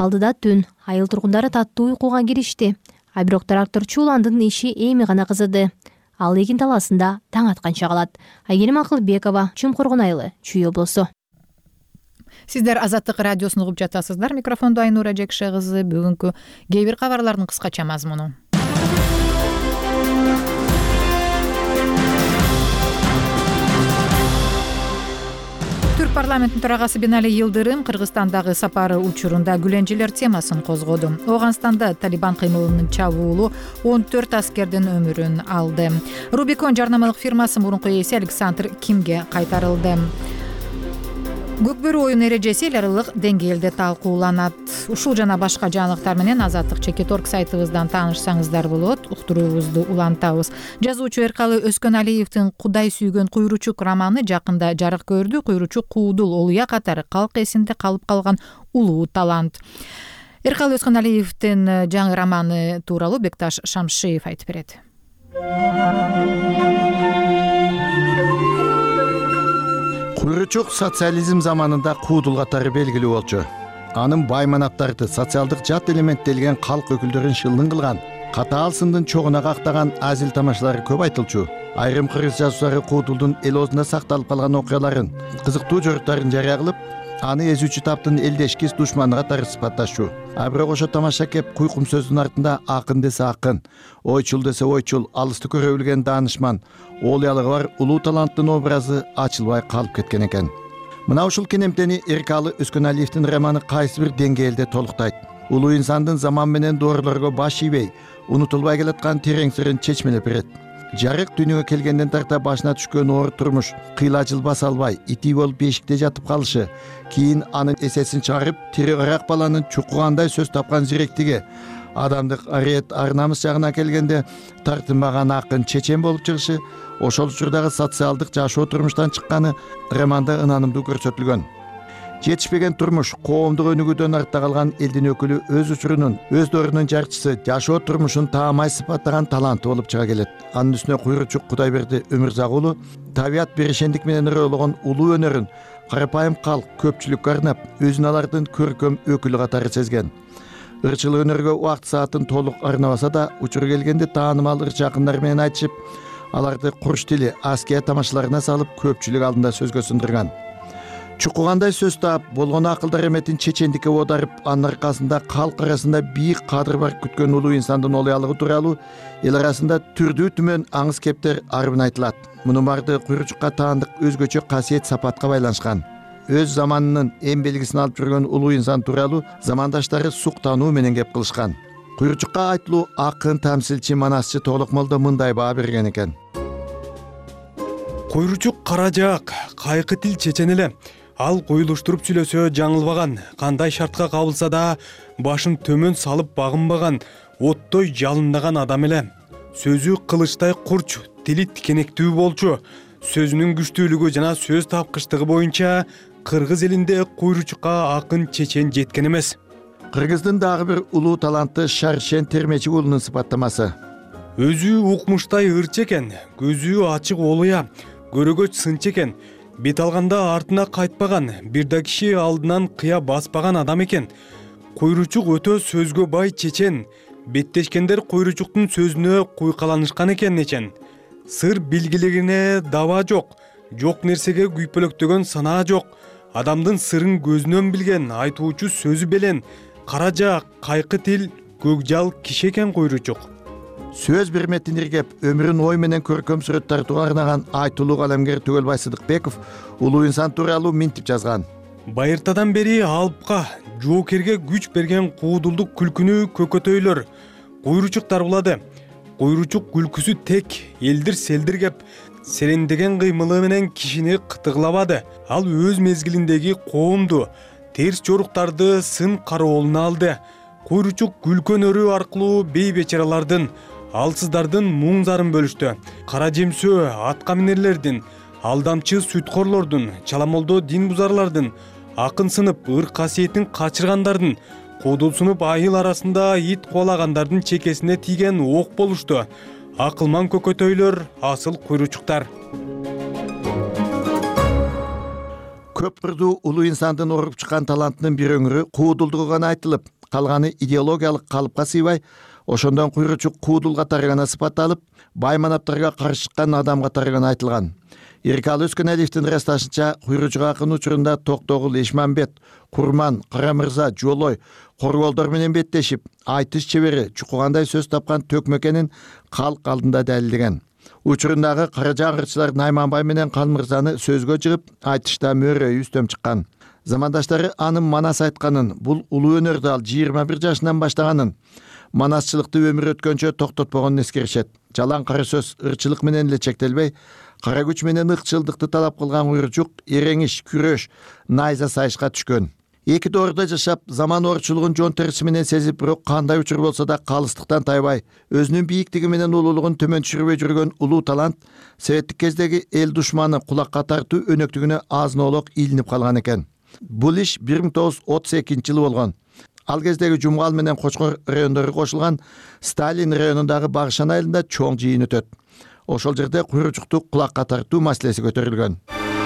Speaker 2: алдыда түн, айыл тургундары таттуу уйкуга киришти. А бирок тракторчу уландын иши эми гана кызыды. Ал эгин таласында таң атканча калат. Айгерим Акылбекова, Чумкоргон айылы, Чүй облусу.
Speaker 1: Сиздер Азаттык радиосун угуп жатасыздар. Микрофондо Айнура Жекше кызы. Бүгүнкү кээ бир кабарлардын кыскача мазмуну. Түрк парламентинин төрагасы Бинали Йылдырым Кыргызстандагы сапары учурунда гүленжелер темасын козгоду. Оганстанда Талибан кыймылынын чабуулу 14 аскердин өмүрүн алды. Рубикон жарнамалык фирмасы мурунку ээси Александр Кимге кайтарылды. Көкбөрү оюн эрежеси эл аралык деңгээлде талкууланат. Ушул жана башка жаңылыктар менен Азаттык Чекиторг сайтыбыздан таанышсаңыздар болот. Уктуруубузду улантабыз. Жазуучу Эркалы Өскөналиевдин Кудай сүйгөн куйручук романы жакында жарык көрдү. Куйручук Куудул Олуя катары калк эсинде калып калган улуу талант. Эркалы Өскөналиевдин жаңы романы тууралуу Бекташ Шамшиев айтып берет.
Speaker 10: Куйручук социализм заманында Куудул катары белгилүү болчу. Анын байманаттарды социалдык жат элементтелген калк өкүлдөрүн шылдың кылган, катаал сындын чогуна кактаган азил тамашалары көп айтылчу. Айрым кыргыз жазуучулары Куудулдун эл оозунда сакталып калган окуяларын, кызыктуу жоруктарын жарыя кылып, аны эзүүчү таптын элдешкис душманы катары сыпатташчу. А бирок ошо тамаша кеп куйкум сөздүн артында акын десе акын, ойчул десе ойчул, алысты көрө билген даанышман, оолуялыгы бар улуу таланттын образы ачылбай калып кеткен экен. Мына ушул кенемтени Эркалы Өскөналиевдин романы кайсы бир деңгээлде толуктайт. Улуу инсандын заман менен доорлорго баш ийбей, унутулбай келаткан терең сырын чечмелеп берет. Жарык дүйнөгө келгенден тарта башына түшкөн оор турмуш, кыйла жыл баса албай, ити болуп бешикте жатып калышы, кийин анын эсесин чыгарып, тири ырак баланын чукугандай сөз тапкан зиректиги, адамдык арет, ар-намыс жагына келгенде тартынбаган акын чечен болуп чыгышы, ошол учурдагы социалдык жашоо турмуштан чыкканы романда ынанымдуу көрсөтүлгөн. Жетишпеген турмуш, коомдук өнүгүүдөн артта калган элдин өкүлү өз учурунун, өз доорунун жарчысы, жашоо турмушун таамай сыпаттаган таланты болуп чыга келет. Анын үстүнө Куйручук Кудайберди Өмүрзак уулу табият берешендик менен ыроологон улуу өнөрүн карапайым калк көпчүлүккө арнап, өзүн алардын көркөм өкүлү катары сезген. Ырчылык өнөргө убакыт саатын толук арнабаса да, учуру келгенде таанымал ырчы акындар менен айтышып, аларды курч тили, аския тамашаларына салып көпчүлүк алдында сөзгө сындырган. Чукугандай сөз таап, болгон акылдар эметин чечендикке оодарып, анын аркасында калк арасында бийик кадыр бар күткөн улуу инсандын олуялыгы тууралуу эл арасында түрдүү түмөн аңыз кептер арбын айтылат. Мунун баардыгы Куйручукка таандык өзгөчө касиет сапатка байланышкан. Өз заманынын эң белгисин алып жүргөн улуу инсан тууралуу замандаштары суктануу менен кеп кылышкан. Куйручукка айтылуу акын, тамсилчи, манасчы Толук молдо мындай баа берген экен.
Speaker 15: Куйручук кара жаак, кайкы тил чечен эле. Ал коюлуштуруп сүйлөсө жаңылбаган, кандай шартка кабылса да башын төмөн салып багынбаган, оттой жалындаган адам эле. Сөзү кылычтай курч, тили тикенектүү болчу. Сөзүнүн күчтүүлүгү жана сөз тапкычтыгы боюнча кыргыз элинде Куйручукка акын чечен жеткен эмес.
Speaker 10: Кыргыздын дагы бир улуу таланты Шаршен Термечи уулунун сыпаттамасы.
Speaker 15: Өзү укмуштай ырчы экен, көзү ачык олуя, көрөгөч сынчы экен. Бет алганда артына кайтпаган, бир да киши алдынан кыя баспаган адам экен. Куйручук өтө сөзгө бай чечен. Беттешкендер Куйручуктун сөзүнө куйкаланышкан экен эчен. Сыр билгилигине даба жок, жок нерсеге күйпөлөктөгөн санаа жок. Адамдын сырын көзүнөн билген, айтуучу сөзү белен, кара жаак, кайкы тил, көкжал киши экен Куйручук.
Speaker 10: Сөз берметин иргеп, өмүрүн ой менен көркөм сүрөт тартууга арнаган айтылуу калемгер Түгөлбай Сыдыкбеков улуу инсан тууралуу минтип жазган.
Speaker 15: Байыртадан бери алыпка, жоокерге күч берген куудулдук күлкүнү көкөтөйлөр, Куйручук тарбулады. Куйручук күлкүсү тек, элдир селдиргеп, серендеген кыймылы менен кишини кытыглабады. Ал өз мезгилиндеги коомду, терс жоруктарды сын кароолуна алды. Куйручук күлкөн өрүү аркылуу бейбечаралардын, алсыздардын муң зарын бөлүштү. Кара жемсөө, атка минерлердин, алдамчы сүткорлордун, чаламолдо дин бузарлардын, акын сынып ыр касиетин качыргандардын, куудулсунуп айыл арасында ит куалагандардын чекесине тийген ок болушту. Акылман көкөтөйлөр, асыл Куйручуктар.
Speaker 10: көп кырдуу улуу инсандын оруп чыккан талантынын бир өңүрү куудулдугу гана айтылып, калганы идеологиялык калыпка сыйбай, ошондон куйручук куудул катары гана сыпатталып, бай манаптарга каршы чыккан адам катары гана айтылган. Эркалы Өскөнәлиевдин ырасташынча, куйручук акын учурунда Токтогул, Эшмамбет, Курман, Карамырза, Жолой, Корголдор менен беттешип, айтыш чебери, чукугандай сөз тапкан Төкмөкенин калк алдында далилдеген. Учурундагы кара жаңгырчылар Найманбай менен Калмырзаны сөзгө жыгып, айтышта мөөрөй үстөм чыккан. Замандаштары анын манас айтканын, бул улуу өнөрдү ал 21 жашынан баштаганын, манасчылыкты өмүр өткөнчө токтотпогонун эскеришет. Жалаң кара сөз ырчылык менен эле чектелбей, кара күч менен ыкчылдыкты талап кылган куйручук эреңиш, күрөш, найза сайышка түшкөн. Эки доордо жашап, заман орчулугун жон терisi менен сезип, бирок кандай учур болсо да калыстыктан тайбай, өзүнүн бийиктиги менен улуулугун төмөн түшүрбөй жүргөн улуу талант советтик кездеги эл душманы кулакка тартуу өнөктүгүнө азын-олок илинип калган экен. Бул иш 1932-жылы болгон. Ал кездеги Жумгал менен Кочкор райондору кошулган Сталин районундагы Багышан айылында чоң жыйын өтөт. Ошол жерде куйручукту кулакка тартуу маселеси көтөрүлгөн.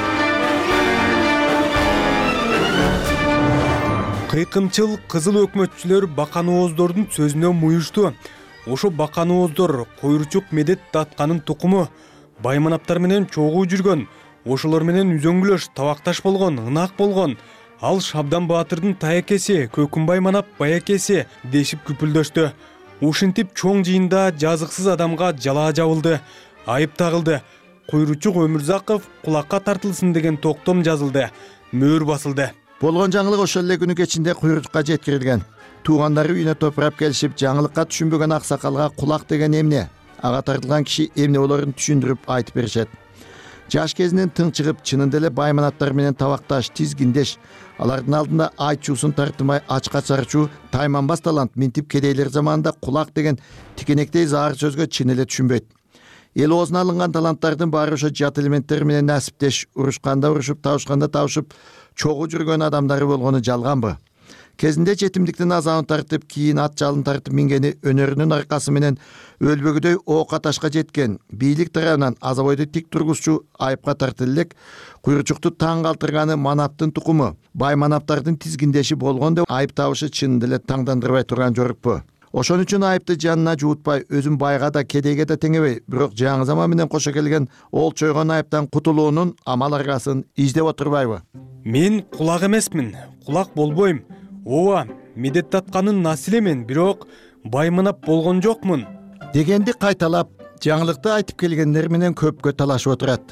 Speaker 15: Кыйкымчыл кызыл өкмөтчүлөр баканооздордун сөзүнө муюшту. Ошо баканооздор куйручук Медет Датканын тукуму, байманаптар менен чогуу жүргөн, ошолор менен үзөңгүлөш табакташ болгон, ынак болгон. Ал Шабдан Баатырдын таякеси, Көкүнбай манап баякеси дешип күпүлдөштү. Ушинтип чоң жыйында жазыксыз адамга жалаа жабылды, айып тагылды. Куйручук Өмүрзаков кулакка тартылсын деген токтом жазылды, мөөр басылды.
Speaker 10: Болгон жаңылык ошол эле күнү кечинде куйручукка жеткирилген. Туугандары үйүнө топурап келишип, жаңылыкка түшүнбөгөн аксакалга кулак деген эмне, ага тартылган киши эмне болорун түшүндүрүп айтып беришет. Жаш кезинен тың чыгып, чынында эле байманаттар менен табакташ, тизгиндеш, алардын алдында айтчуусун тартымай ачка чарчуу тайманбас талант минтип кедейлер заманында кулак деген тикенектей заар сөзгө чын эле түшүнбөйт. Эл оозуна алынган таланттардын баары ошо жат элементтер менен насиптеш, урушканда урушуп, табышканда табышып, чогуу жүргөн адамдары болгону жалганбы? Кезинде жетимдиктин азабын тартып, кийин ат жалын тартып мингени өнөрүнүн аркасы менен өлбөгүдөй оокка ташка жеткен, бийлик тарабынан азабойду тик тургузчу айыпка тартылып элек, куйручукту таң калтырганы манаптын тукуму, бай манаптардын тизгиндеши болгон деп айып табышы чынында эле таңдандырбай турган жорукпу? Ошон үчүн айыпты жанына жуутпай, өзүн байга да кедейге да теңебей, бирок жаңы заман менен кошо келген ол чойгон айыптан кутулуунун амал аргасын издеп отурбайбы?
Speaker 15: Мен кулак эмесмин, кулак болбойм. Ооба, Медет Датканын наслимен, бирок байманап болгон жокмун
Speaker 10: дегенди кайталап, жаңылыкты айтып келгендер менен көпкө талашып отурат.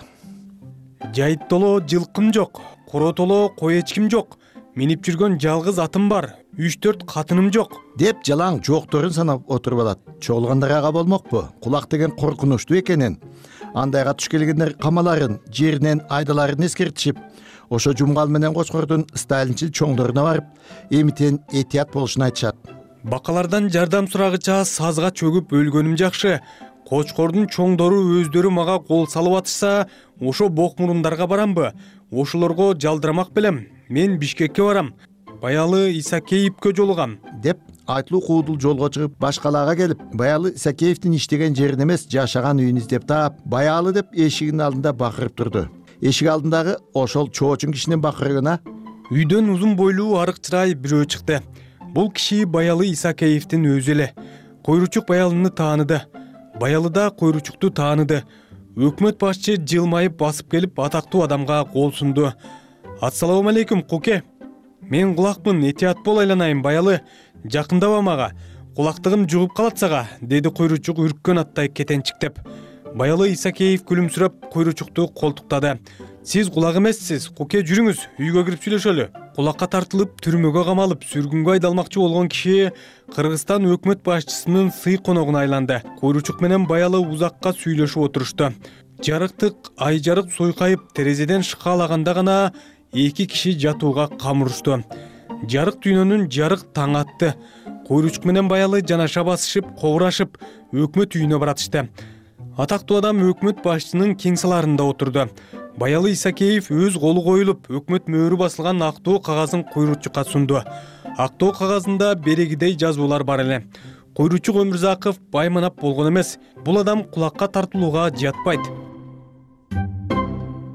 Speaker 15: Жайыттоло жылкым жок, коротоло кой эчким жок, минип жүргөн жалгыз атым бар, 3-4 катыным жок
Speaker 10: деп жалаң жокторун санап отуруп алат. Чогулгандар ага болмокпу? Кулак деген коркунучтуу экенин, андайга туш келгендер камаларын, жеринен айдаларын эскертишип, ошо Жумгал менен Кочкордун сталинчил чоңдоруна барып, эмитен этият болушун айтышат.
Speaker 15: Бакалардан жардам сурагыча сазга чөгүп өлгөнүм жакшы. Кочкордун чоңдору өздөрү мага кол салып атышса, ошо бок мурундарга барамбы? Ошолорго жалдырамак белем. Мен Бишкекке барам. Баялы Исакеевке жолугам
Speaker 10: деп айтылуу куудул жолго чыгып, башкалаага келип, Баялы Исакеевдин иштеген жерин эмес, жашаган үйүн издеп таап, Баялы деп эшигинин алдында бакырып турду. Эшик алдындагы ошол чоочун кишинин бакырыгына
Speaker 15: үйдөн узун бойлуу арык чырай бирөө чыкты. Бул киши Баялы Исакеевдин өзү эле. Куйручук Баялыны тааныды. Баялы да Куйручукту тааныды. Өкмөт башчы жылмайып басып келип атактуу адамга кол сунду. Ассаламу алейкум, Куке. Мен кулакмын, этият бол, айланайын, Баялы. Жакындаба мага. Кулактыгым жугуп калат сага, деди Куйручук үрккөн аттай кетенчиктеп. Баялы Исакеев күлүмсүрөп Куйручукту колтуктады. Сиз кулак эмессиз, Куке, жүрүңүз, үйгө кирип сүйлөшөлү. Кулакка тартылып, түрмөгө камалып, сүргүнгө айдалмакчы болгон киши Кыргызстан өкмөт башчысынын сый коногуна айланды. Куйручук менен Баялы узакка сүйлөшүп отурушту. Жарыктык ай жарык суйкайып терезеден шыкалаганда гана эки киши жатууга камырышту. Жарык дүйнөнүн жарык таң атты. Куйручук менен Баялы жанаша басышып, кобурашып, өкмөт үйүнө баратышты. Атактуу адам өкмөт башчысынын кеңсаларында отурду. Баялы Исакеев өз колу коюлуп, өкмөт мөөрү басылган актоо кагазын Куйручукка сунду. Актоо кагазында берегидей жазуулар бар эле. Куйручук Өмүрзаков байманап болгон эмес, бул адам кулакка тартылууга жатпайт.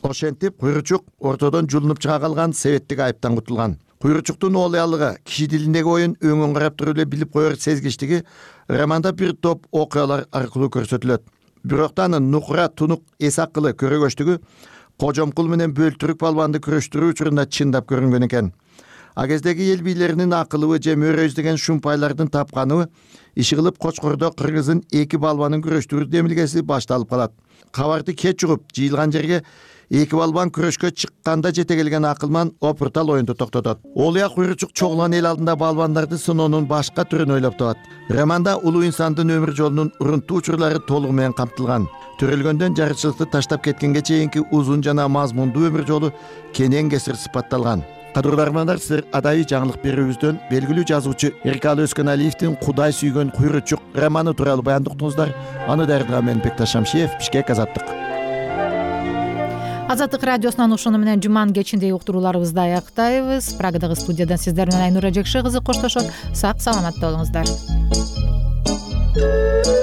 Speaker 10: ошентип куйручук ортодон жулунуп чыга калган себеттик айыптан кутулган. Куйручуктун оолуялыгы, киши тилиндеги оюн өңүн карап туруп эле билип коер сезгичтиги романда бир топ окуялар аркылуу көрсөтүлөт. Бирок да анын нукура, тунук, эс акылы, көрөгөчтүгү Кожомкул менен Бөлтүрүк балбанды күрөштүрүү учурунда чындап көрүнгөн экен. А кездеги эл бийлеринин акылыбы же мөөрө издеген шумпайлардын тапканыбы иши кылып Кочкордо кыргыздын 2 балбанын күрөштүрүү демилгеси башталып калат. Кабарды кеч угуп, жыйылган жерге 2 балбан күрөшкө чыкканда жете келген акылман опуртал оюнду токтотот. Олуя Куйручук чогулган эл алдында балбандарды сыноонун башка түрүн ойлоп табат. Романда улуу инсандын өмүр жолунун урунтуу учурлары толугу менен камтылган. Төрөлгөндөн жарычылыкты таштап кеткенге чейинки узун жана мазмундуу өмүр жолу кенен кесир сыпатталган. Кадырлуу бармандар, сиздер адайы жаңылык берүүбүздөн белгилүү жазуучу Эркалы Өскөналиевдин Кудай сүйгөн Куйручук романы тууралуу баяндап уктуңуздар. Аны даярдаган мен Бекташ Шамшиев, Бишкек, Азаттык.
Speaker 1: Азаттык радиосунан ушуну менен жуманын кечиндеги уктурууларыбызды аяктайбыз. Прагадагы студиядан сиздер менен Айнура Жекше кызы коштошот. Сак саламатта болуңуздар.